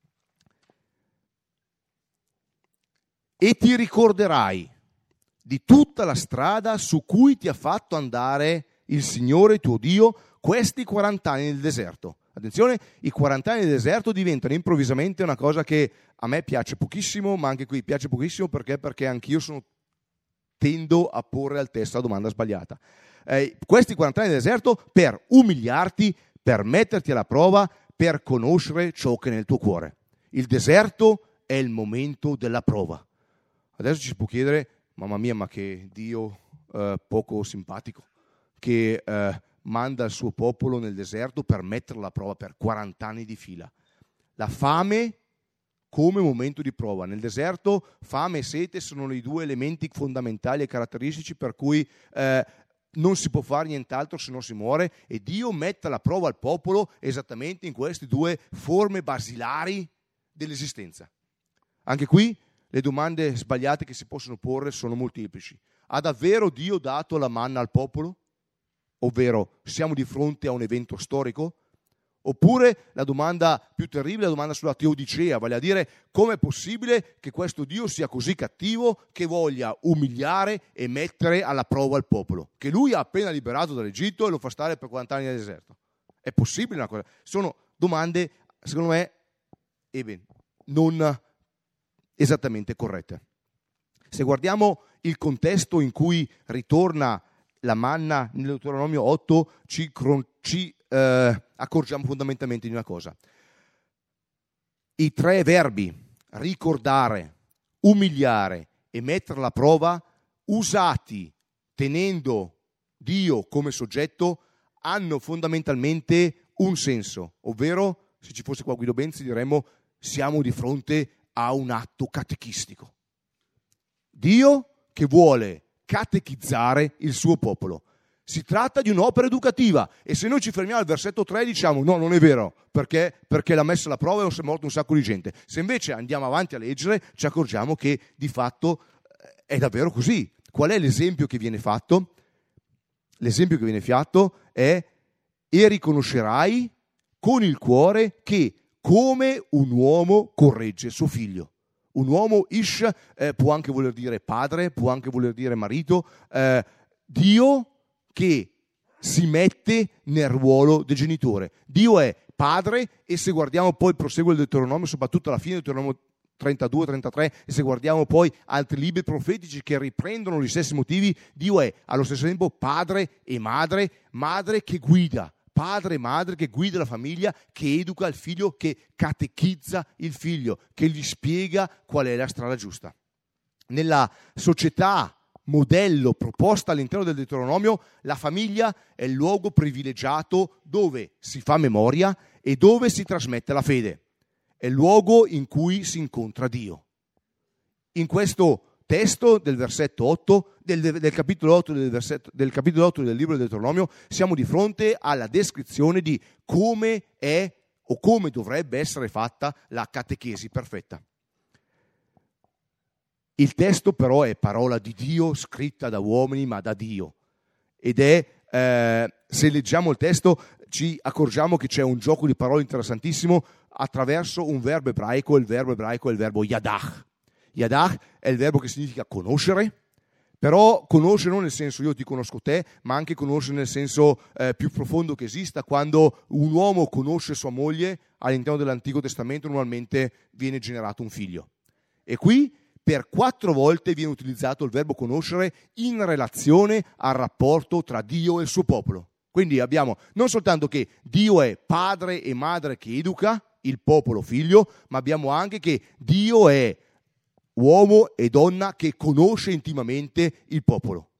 E ti ricorderai di tutta la strada su cui ti ha fatto andare il Signore tuo Dio questi quaranta anni nel deserto. Attenzione, i quaranta anni del deserto diventano improvvisamente una cosa che a me piace pochissimo, ma anche qui piace pochissimo perché, perché anch'io sono, tendo a porre al testo la domanda sbagliata. Eh, questi quaranta anni del deserto per umiliarti, per metterti alla prova, per conoscere ciò che è nel tuo cuore. Il deserto è il momento della prova. Adesso ci si può chiedere, mamma mia, ma che Dio eh, poco simpatico, che eh, manda il suo popolo nel deserto per metterlo alla prova per quaranta anni di fila. La fame come momento di prova. Nel deserto fame e sete sono i due elementi fondamentali e caratteristici per cui eh, non si può fare nient'altro se non si muore, e Dio mette alla prova al popolo esattamente in queste due forme basilari dell'esistenza. Anche qui le domande sbagliate che si possono porre sono molteplici. Ha davvero Dio dato la manna al popolo? Ovvero, siamo di fronte a un evento storico? Oppure la domanda più terribile, la domanda sulla teodicea, vale a dire come è possibile che questo Dio sia così cattivo che voglia umiliare e mettere alla prova il popolo, che lui ha appena liberato dall'Egitto e lo fa stare per quaranta anni nel deserto. È possibile una cosa? Sono domande, secondo me, eh non esattamente corrette. Se guardiamo il contesto in cui ritorna la manna nel Deuteronomio otto, ci, ci eh, accorgiamo fondamentalmente di una cosa. I tre verbi ricordare, umiliare e mettere alla prova, usati tenendo Dio come soggetto, hanno fondamentalmente un senso, ovvero, se ci fosse qua Guido Benzi diremmo, siamo di fronte a un atto catechistico. Dio che vuole catechizzare il suo popolo. Si tratta di un'opera educativa, e se noi ci fermiamo al versetto tre diciamo no, non è vero, perché, perché l'ha messa alla prova e si è morto un sacco di gente. Se invece andiamo avanti a leggere ci accorgiamo che di fatto è davvero così. Qual è l'esempio che viene fatto? L'esempio che viene fatto è: e riconoscerai con il cuore che come un uomo corregge suo figlio. Un uomo, Ish, eh, può anche voler dire padre, può anche voler dire marito, eh, Dio che si mette nel ruolo del genitore. Dio è padre, e se guardiamo poi il proseguo del Deuteronomio, soprattutto alla fine del Deuteronomio trentadue trentatré, e se guardiamo poi altri libri profetici che riprendono gli stessi motivi, Dio è allo stesso tempo padre e madre, madre che guida, padre e madre che guida la famiglia, che educa il figlio, che catechizza il figlio, che gli spiega qual è la strada giusta. Nella società modello proposta all'interno del Deuteronomio, la famiglia è il luogo privilegiato dove si fa memoria e dove si trasmette la fede. È il luogo in cui si incontra Dio. In questo testo del versetto otto, del, del, capitolo otto del, versetto, del capitolo otto del libro del Deuteronomio, siamo di fronte alla descrizione di come è o come dovrebbe essere fatta la catechesi perfetta. Il testo però è parola di Dio, scritta da uomini ma da Dio, ed è, eh, se leggiamo il testo ci accorgiamo che c'è un gioco di parole interessantissimo attraverso un verbo ebraico. Il verbo ebraico è il verbo yadach. Yadach è il verbo che significa conoscere, però conoscere non nel senso io ti conosco te, ma anche conoscere nel senso eh, più profondo che esista. Quando un uomo conosce sua moglie, all'interno dell'Antico Testamento normalmente viene generato un figlio. E qui per quattro volte viene utilizzato il verbo conoscere in relazione al rapporto tra Dio e il suo popolo. Quindi abbiamo non soltanto che Dio è padre e madre che educa il popolo figlio, ma abbiamo anche che Dio è uomo e donna che conosce intimamente il popolo.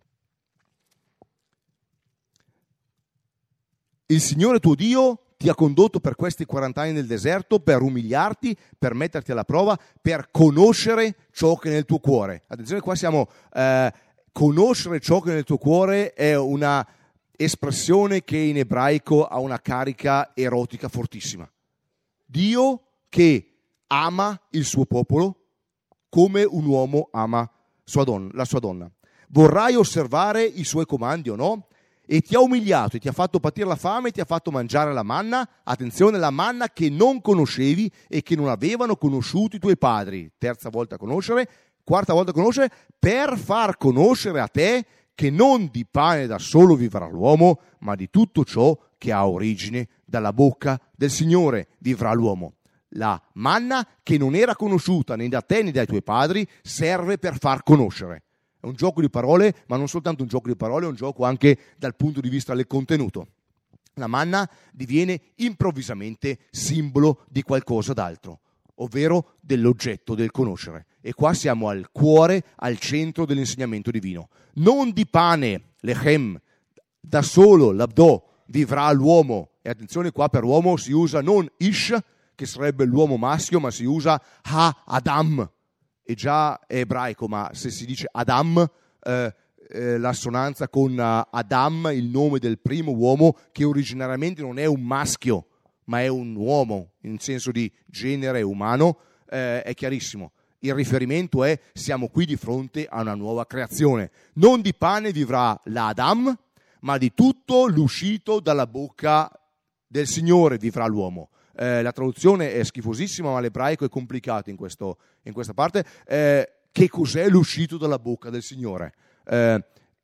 Il Signore tuo Dio ti ha condotto per questi quaranta anni nel deserto per umiliarti, per metterti alla prova, per conoscere ciò che è nel tuo cuore. Attenzione, qua siamo eh, conoscere ciò che è nel tuo cuore è una espressione che in ebraico ha una carica erotica fortissima. Dio che ama il suo popolo come un uomo ama sua donna, la sua donna. Vorrai osservare i suoi comandi o no? E ti ha umiliato e ti ha fatto patire la fame e ti ha fatto mangiare la manna. Attenzione, la manna che non conoscevi e che non avevano conosciuto i tuoi padri. Terza volta conoscere, quarta volta conoscere, per far conoscere a te che non di pane da solo vivrà l'uomo, ma di tutto ciò che ha origine dalla bocca del Signore vivrà l'uomo. La manna, che non era conosciuta né da te né dai tuoi padri, serve per far conoscere. È un gioco di parole, ma non soltanto un gioco di parole, è un gioco anche dal punto di vista del contenuto. La manna diviene improvvisamente simbolo di qualcosa d'altro, ovvero dell'oggetto del conoscere. E qua siamo al cuore, al centro dell'insegnamento divino. Non di pane, lechem, da solo, l'abdo, vivrà l'uomo. E attenzione, qua per uomo si usa non ish, che sarebbe l'uomo maschio, ma si usa ha-adam. È già ebraico, ma se si dice Adam, eh, eh, l'assonanza con uh, Adam, il nome del primo uomo, che originariamente non è un maschio, ma è un uomo, in senso di genere umano, eh, è chiarissimo. Il riferimento è: siamo qui di fronte a una nuova creazione. Non di pane vivrà l'Adam, ma di tutto l'uscito dalla bocca del Signore vivrà l'uomo. Eh, la traduzione è schifosissima, ma l'ebraico è complicato in, questo, in questa parte. Eh, che cos'è l'uscito dalla bocca del Signore? Eh,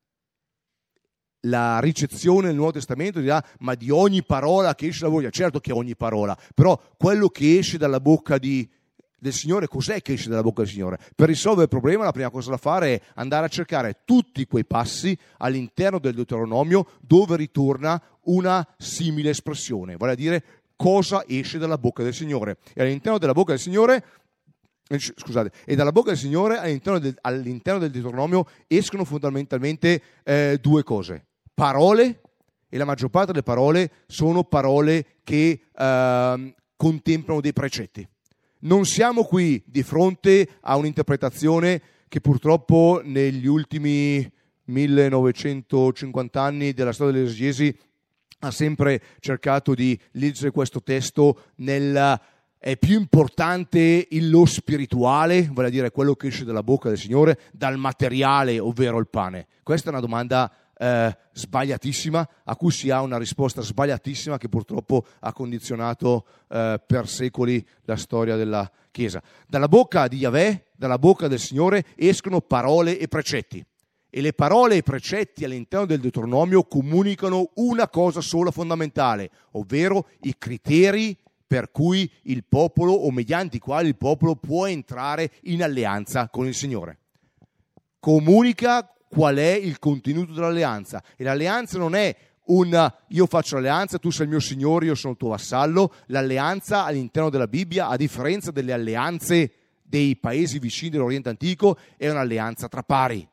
la ricezione nel Nuovo Testamento dirà: ma di ogni parola che esce dalla bocca, certo che ogni parola, però quello che esce dalla bocca di, del Signore, cos'è che esce dalla bocca del Signore? Per risolvere il problema la prima cosa da fare è andare a cercare tutti quei passi all'interno del Deuteronomio dove ritorna una simile espressione, vale a dire cosa esce dalla bocca del Signore. E all'interno della bocca del Signore, eh, scusate, e dalla bocca del Signore all'interno del, all'interno del Deuteronomio escono fondamentalmente eh, due cose: parole, e la maggior parte delle parole sono parole che eh, contemplano dei precetti. Non siamo qui di fronte a un'interpretazione che purtroppo negli ultimi millenovecentocinquanta anni della storia dell'esegesi ha sempre cercato di leggere questo testo nel è più importante il lo spirituale, vale a dire quello che esce dalla bocca del Signore, dal materiale, ovvero il pane. Questa è una domanda eh, sbagliatissima, a cui si ha una risposta sbagliatissima che purtroppo ha condizionato eh, per secoli la storia della Chiesa. Dalla bocca di Yahweh, dalla bocca del Signore, escono parole e precetti. E le parole e i precetti all'interno del Deuteronomio comunicano una cosa sola fondamentale, ovvero i criteri per cui il popolo, o mediante i quali il popolo può entrare in alleanza con il Signore. Comunica qual è il contenuto dell'alleanza. E l'alleanza non è un io faccio l'alleanza, tu sei il mio Signore, io sono il tuo vassallo. L'alleanza all'interno della Bibbia, a differenza delle alleanze dei paesi vicini dell'Oriente Antico, è un'alleanza tra pari.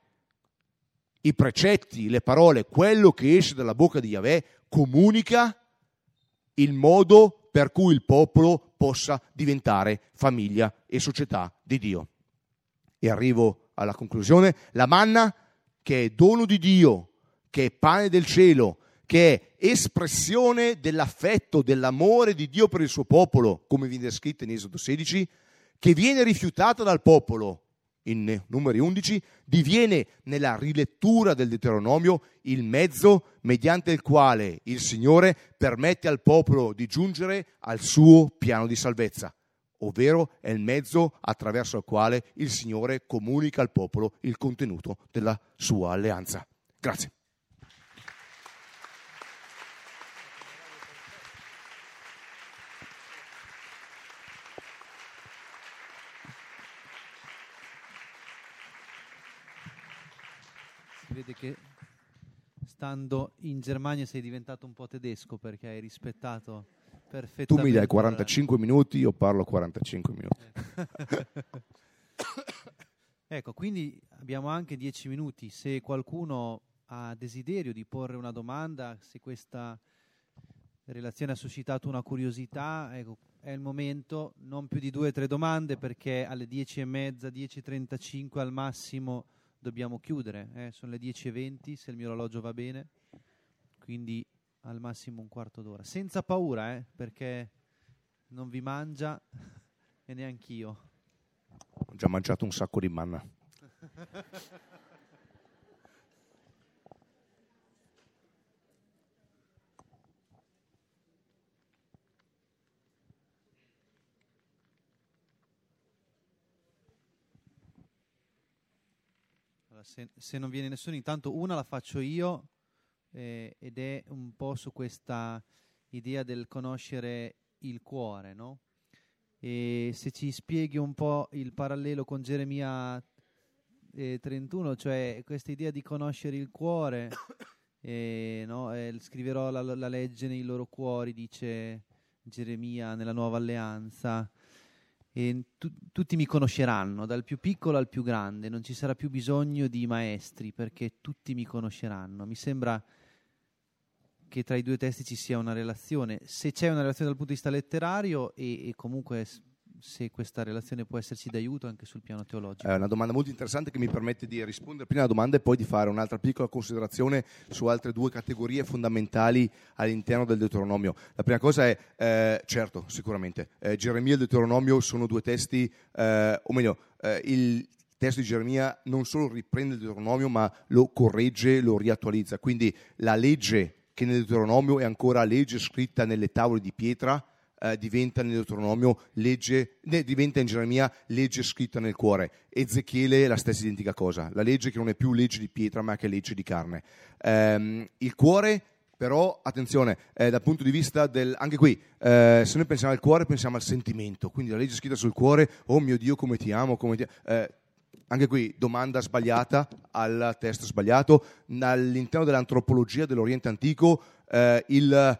I precetti, le parole, quello che esce dalla bocca di Yahweh comunica il modo per cui il popolo possa diventare famiglia e società di Dio. E arrivo alla conclusione: la manna, che è dono di Dio, che è pane del cielo, che è espressione dell'affetto, dell'amore di Dio per il suo popolo, come viene descritto in Esodo sedici, che viene rifiutata dal popolo in Numeri undici, diviene nella rilettura del Deuteronomio il mezzo mediante il quale il Signore permette al popolo di giungere al suo piano di salvezza, ovvero è il mezzo attraverso il quale il Signore comunica al popolo il contenuto della sua alleanza. Grazie.
Vede che stando in Germania sei diventato un po' tedesco, perché hai rispettato perfettamente.
Tu mi dai quarantacinque minuti, io parlo quarantacinque minuti.
Ecco, quindi abbiamo anche dieci minuti. Se qualcuno ha desiderio di porre una domanda, se questa relazione ha suscitato una curiosità, ecco, è il momento. Non più di due o tre domande, perché alle dieci e mezza, dieci e trentacinque al massimo dobbiamo chiudere, eh? Sono le dieci e venti se il mio orologio va bene, quindi al massimo un quarto d'ora, senza paura, eh? Perché non vi mangia e neanch'io.
Ho già mangiato un sacco di manna.
Se, se non viene nessuno, intanto una la faccio io, eh, ed è un po' su questa idea del conoscere il cuore, no? E se ci spieghi un po' il parallelo con Geremia eh, trentuno, cioè questa idea di conoscere il cuore, eh, no? eh, scriverò la, la legge nei loro cuori, dice Geremia nella Nuova Alleanza, e tu, tutti mi conosceranno, dal più piccolo al più grande, non ci sarà più bisogno di maestri perché tutti mi conosceranno. Mi sembra che tra i due testi ci sia una relazione, se c'è una relazione dal punto di vista letterario e, e comunque se questa relazione può esserci d'aiuto anche sul piano teologico.
È una domanda molto interessante che mi permette di rispondere prima alla domanda e poi di fare un'altra piccola considerazione su altre due categorie fondamentali all'interno del Deuteronomio. La prima cosa è, eh, certo, sicuramente, eh, Geremia e Deuteronomio sono due testi, eh, o meglio, eh, il testo di Geremia non solo riprende il Deuteronomio ma lo corregge, lo riattualizza, quindi la legge che nel Deuteronomio è ancora legge scritta nelle tavole di pietra, eh, diventa nel Deuteronomio legge, ne, diventa in Geremia legge scritta nel cuore. Ezechiele la stessa identica cosa, la legge che non è più legge di pietra ma che è legge di carne. Ehm, il cuore però, attenzione, eh, dal punto di vista del, anche qui, eh, se noi pensiamo al cuore pensiamo al sentimento, quindi la legge scritta sul cuore, oh mio Dio come ti amo, come ti eh, anche qui domanda sbagliata al testo sbagliato. All'interno dell'antropologia dell'Oriente Antico eh, il,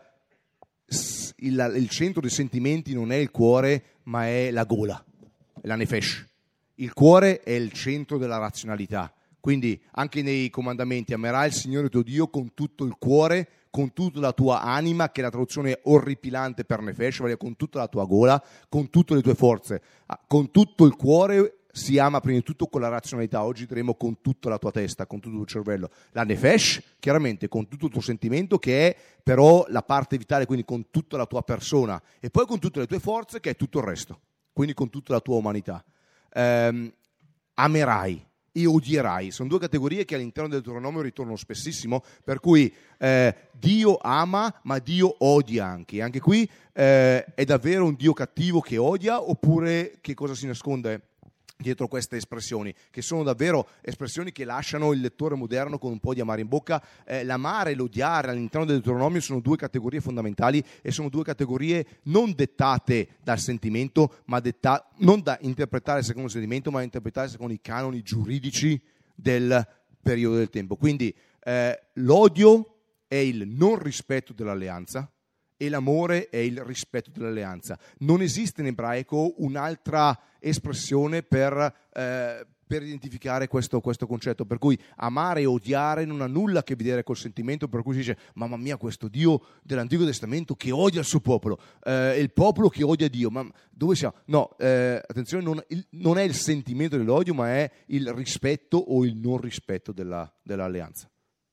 il, il centro dei sentimenti non è il cuore ma è la gola, è la nefesh. Il cuore è il centro della razionalità, quindi anche nei comandamenti amerai il Signore tuo Dio con tutto il cuore, con tutta la tua anima, che è la traduzione orripilante per nefesh, vale con tutta la tua gola, con tutte le tue forze, con tutto il cuore. Si ama prima di tutto con la razionalità, oggi diremo con tutta la tua testa, con tutto il tuo cervello. La nefesh, chiaramente con tutto il tuo sentimento, che è però la parte vitale, quindi con tutta la tua persona, e poi con tutte le tue forze, che è tutto il resto, quindi con tutta la tua umanità. Ehm, amerai e odierai, sono due categorie che all'interno del Deuteronomio ritornano spessissimo, per cui eh, Dio ama ma Dio odia anche. Anche qui eh, è davvero un Dio cattivo che odia, oppure che cosa si nasconde dietro queste espressioni, che sono davvero espressioni che lasciano il lettore moderno con un po' di amaro in bocca? Eh, l'amare e l'odiare all'interno del Deuteronomio sono due categorie fondamentali e sono due categorie non dettate dal sentimento, ma detta, non da interpretare secondo il sentimento, ma da interpretare secondo i canoni giuridici del periodo del tempo. Quindi eh, l'odio è il non rispetto dell'alleanza e l'amore è il rispetto dell'alleanza. Non esiste in ebraico un'altra espressione per, eh, per identificare questo, questo concetto, per cui amare e odiare non ha nulla a che vedere col sentimento, per cui si dice mamma mia questo Dio dell'Antico Testamento che odia il suo popolo, eh, il popolo che odia Dio, ma dove siamo? No, eh, attenzione, non, il, non è il sentimento dell'odio ma è il rispetto o il non rispetto della, dell'alleanza.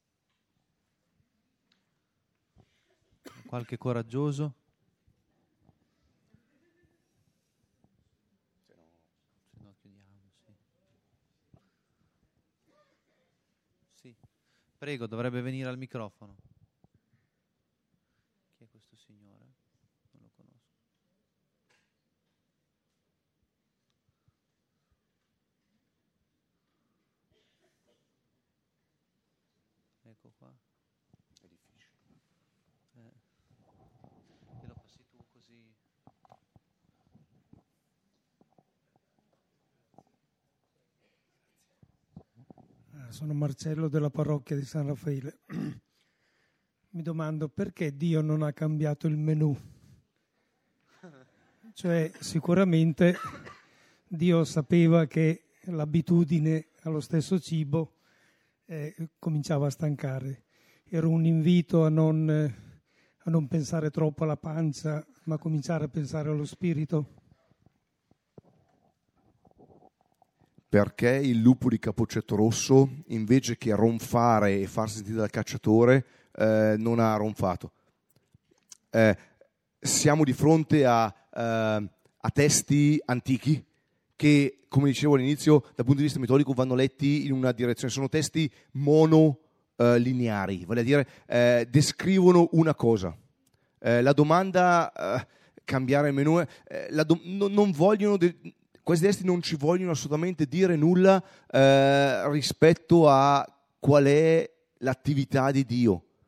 Qualche coraggioso? Se no chiudiamo, sì. Sì. Prego, dovrebbe venire al microfono. Chi è questo signore? Non lo conosco. Ecco qua.
È difficile.
Eh. Te lo passi tu così.
Sono Marcello della parrocchia di San Raffaele. Mi domando perché Dio non ha cambiato il menù. Cioè sicuramente Dio sapeva che l'abitudine allo stesso cibo eh, cominciava a stancare. Era un invito a non, eh, a non pensare troppo alla pancia, ma cominciare a pensare allo spirito.
Perché il lupo di Capocetto Rosso, invece che ronfare e farsi sentire dal cacciatore, eh, non ha ronfato. Eh, siamo di fronte a, eh, a testi antichi che, come dicevo all'inizio, dal punto di vista metodico vanno letti in una direzione. Sono testi monolineari, vale a dire eh, descrivono una cosa. Eh, la domanda, eh, cambiare il menù, eh, la do- no, non vogliono... De- Questi testi non ci vogliono assolutamente dire nulla eh, rispetto a qual è l'attività di Dio.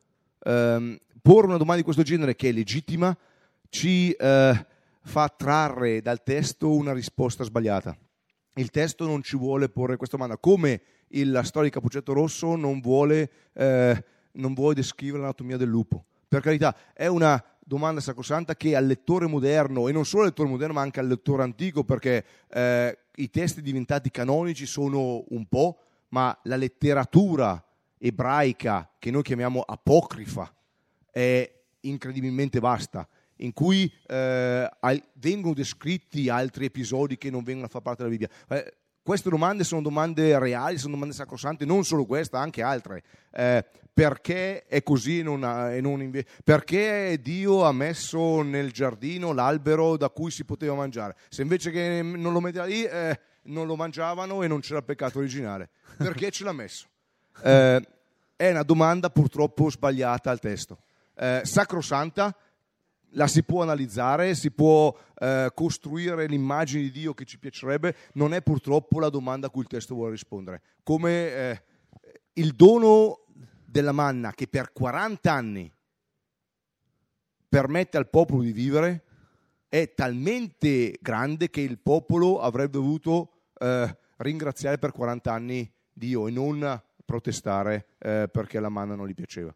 ehm, porre una domanda di questo genere, che è legittima, ci eh, fa trarre dal testo una risposta sbagliata. Il testo non ci vuole porre questa domanda, come il, la storia di Cappuccetto Rosso non vuole, eh, non vuole descrivere l'anatomia del lupo. Per carità, è una domanda sacrosanta che al lettore moderno, e non solo al lettore moderno ma anche al lettore antico, perché eh, i testi diventati canonici sono un po', ma la letteratura ebraica, che noi chiamiamo apocrifa, è incredibilmente vasta, in cui eh, vengono descritti altri episodi che non vengono a far parte della Bibbia. Eh, queste domande sono domande reali, sono domande sacrosante, non solo questa, anche altre. Eh, perché è così e non, e non inve- perché Dio ha messo nel giardino l'albero da cui si poteva mangiare? Se invece che non lo metteva lì, eh, non lo mangiavano e non c'era il peccato originale. Perché ce l'ha messo? Eh, è una domanda purtroppo sbagliata al testo. Eh, sacrosanta, la si può analizzare, si può eh, costruire l'immagine di Dio che ci piacerebbe, non è purtroppo la domanda a cui il testo vuole rispondere. Come eh, il dono della manna, che per quaranta anni permette al popolo di vivere, è talmente grande che il popolo avrebbe dovuto eh, ringraziare per quaranta anni Dio e non protestare eh, perché la manna non gli piaceva.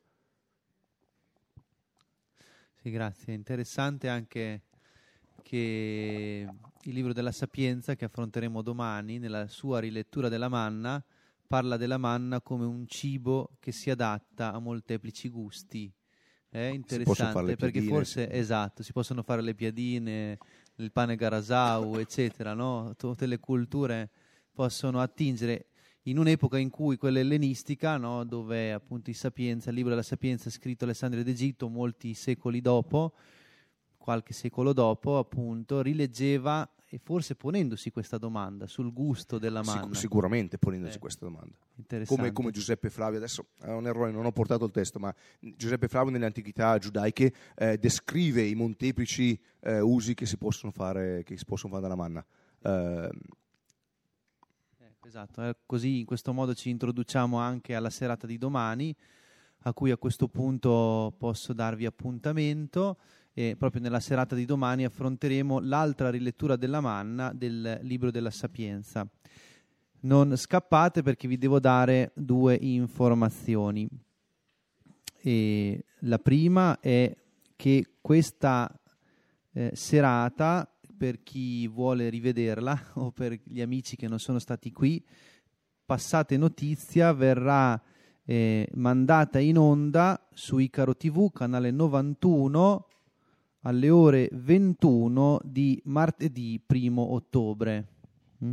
Sì, grazie. È interessante anche che il libro della Sapienza, che affronteremo domani, nella sua rilettura della manna, parla della manna come un cibo che si adatta a molteplici gusti. È interessante perché
piadine,
forse,
sì.
esatto, si possono fare le piadine, il pane garasau, eccetera, no? Tutte le culture possono attingere in un'epoca in cui quella ellenistica, no, dove appunto i Sapienza, il libro della Sapienza scritto Alessandria d'Egitto molti secoli dopo, qualche secolo dopo, appunto, rileggeva e forse ponendosi questa domanda sul gusto della manna.
Sic- sicuramente ponendosi
eh,
questa domanda.
Interessante.
Come, come Giuseppe Flavio, adesso è un errore, non ho portato il testo, ma Giuseppe Flavio nelle antichità giudaiche eh, descrive i molteplici eh, usi che si possono fare, che si possono fare dalla manna. Eh,
Esatto, eh, così in questo modo ci introduciamo anche alla serata di domani, a cui a questo punto posso darvi appuntamento, e proprio nella serata di domani affronteremo l'altra rilettura della manna del libro della Sapienza. Non scappate perché vi devo dare due informazioni. E la prima è che questa eh, serata, per chi vuole rivederla o per gli amici che non sono stati qui, passate notizia, verrà eh, mandata in onda su Icaro tivù, canale novantuno, alle ore ventuno di martedì primo ottobre. Mm?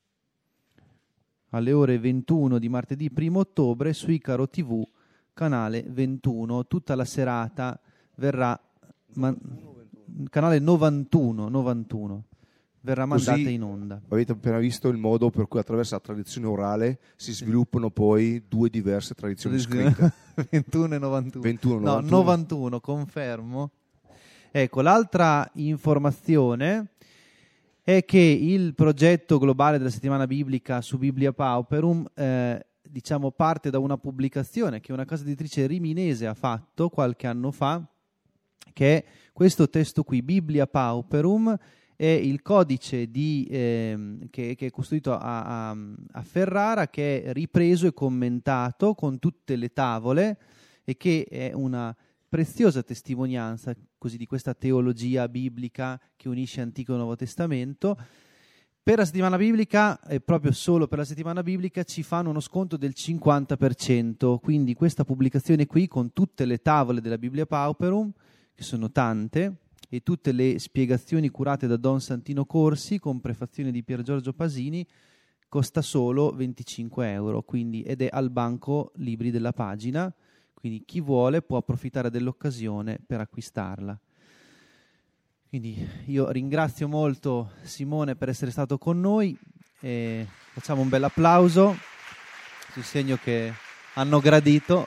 Alle ore ventuno di martedì primo ottobre su Icaro tivù, canale ventuno, tutta la serata verrà... Man- canale novantuno, novantuno verrà mandata
Così
in onda.
Avete appena visto il modo per cui attraverso la tradizione orale si sviluppano poi due diverse tradizioni scritte.
ventuno e novantuno.
ventuno,
no,
novantuno.
novantuno, confermo. Ecco, l'altra informazione è che il progetto globale della settimana biblica su Biblia Pauperum eh, diciamo parte da una pubblicazione che una casa editrice riminese ha fatto qualche anno fa, che è questo testo qui, Biblia Pauperum, è il codice di, eh, che, che è costruito a, a, a Ferrara, che è ripreso e commentato con tutte le tavole e che è una preziosa testimonianza così di questa teologia biblica che unisce Antico e Nuovo Testamento. Per la settimana biblica, e proprio solo per la settimana biblica, ci fanno uno sconto del cinquanta per cento, quindi questa pubblicazione qui con tutte le tavole della Biblia Pauperum, che sono tante, e tutte le spiegazioni curate da Don Santino Corsi con prefazione di Pier Giorgio Pasini, costa solo venticinque euro, quindi, ed è al banco libri della pagina, quindi chi vuole può approfittare dell'occasione per acquistarla. Quindi io ringrazio molto Simone per essere stato con noi e facciamo un bel applauso sul segno che hanno gradito.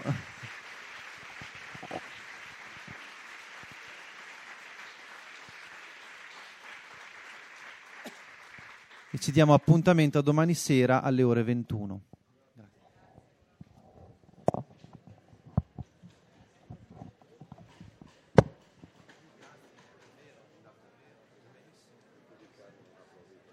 E ci diamo appuntamento a domani sera alle ore ventuno.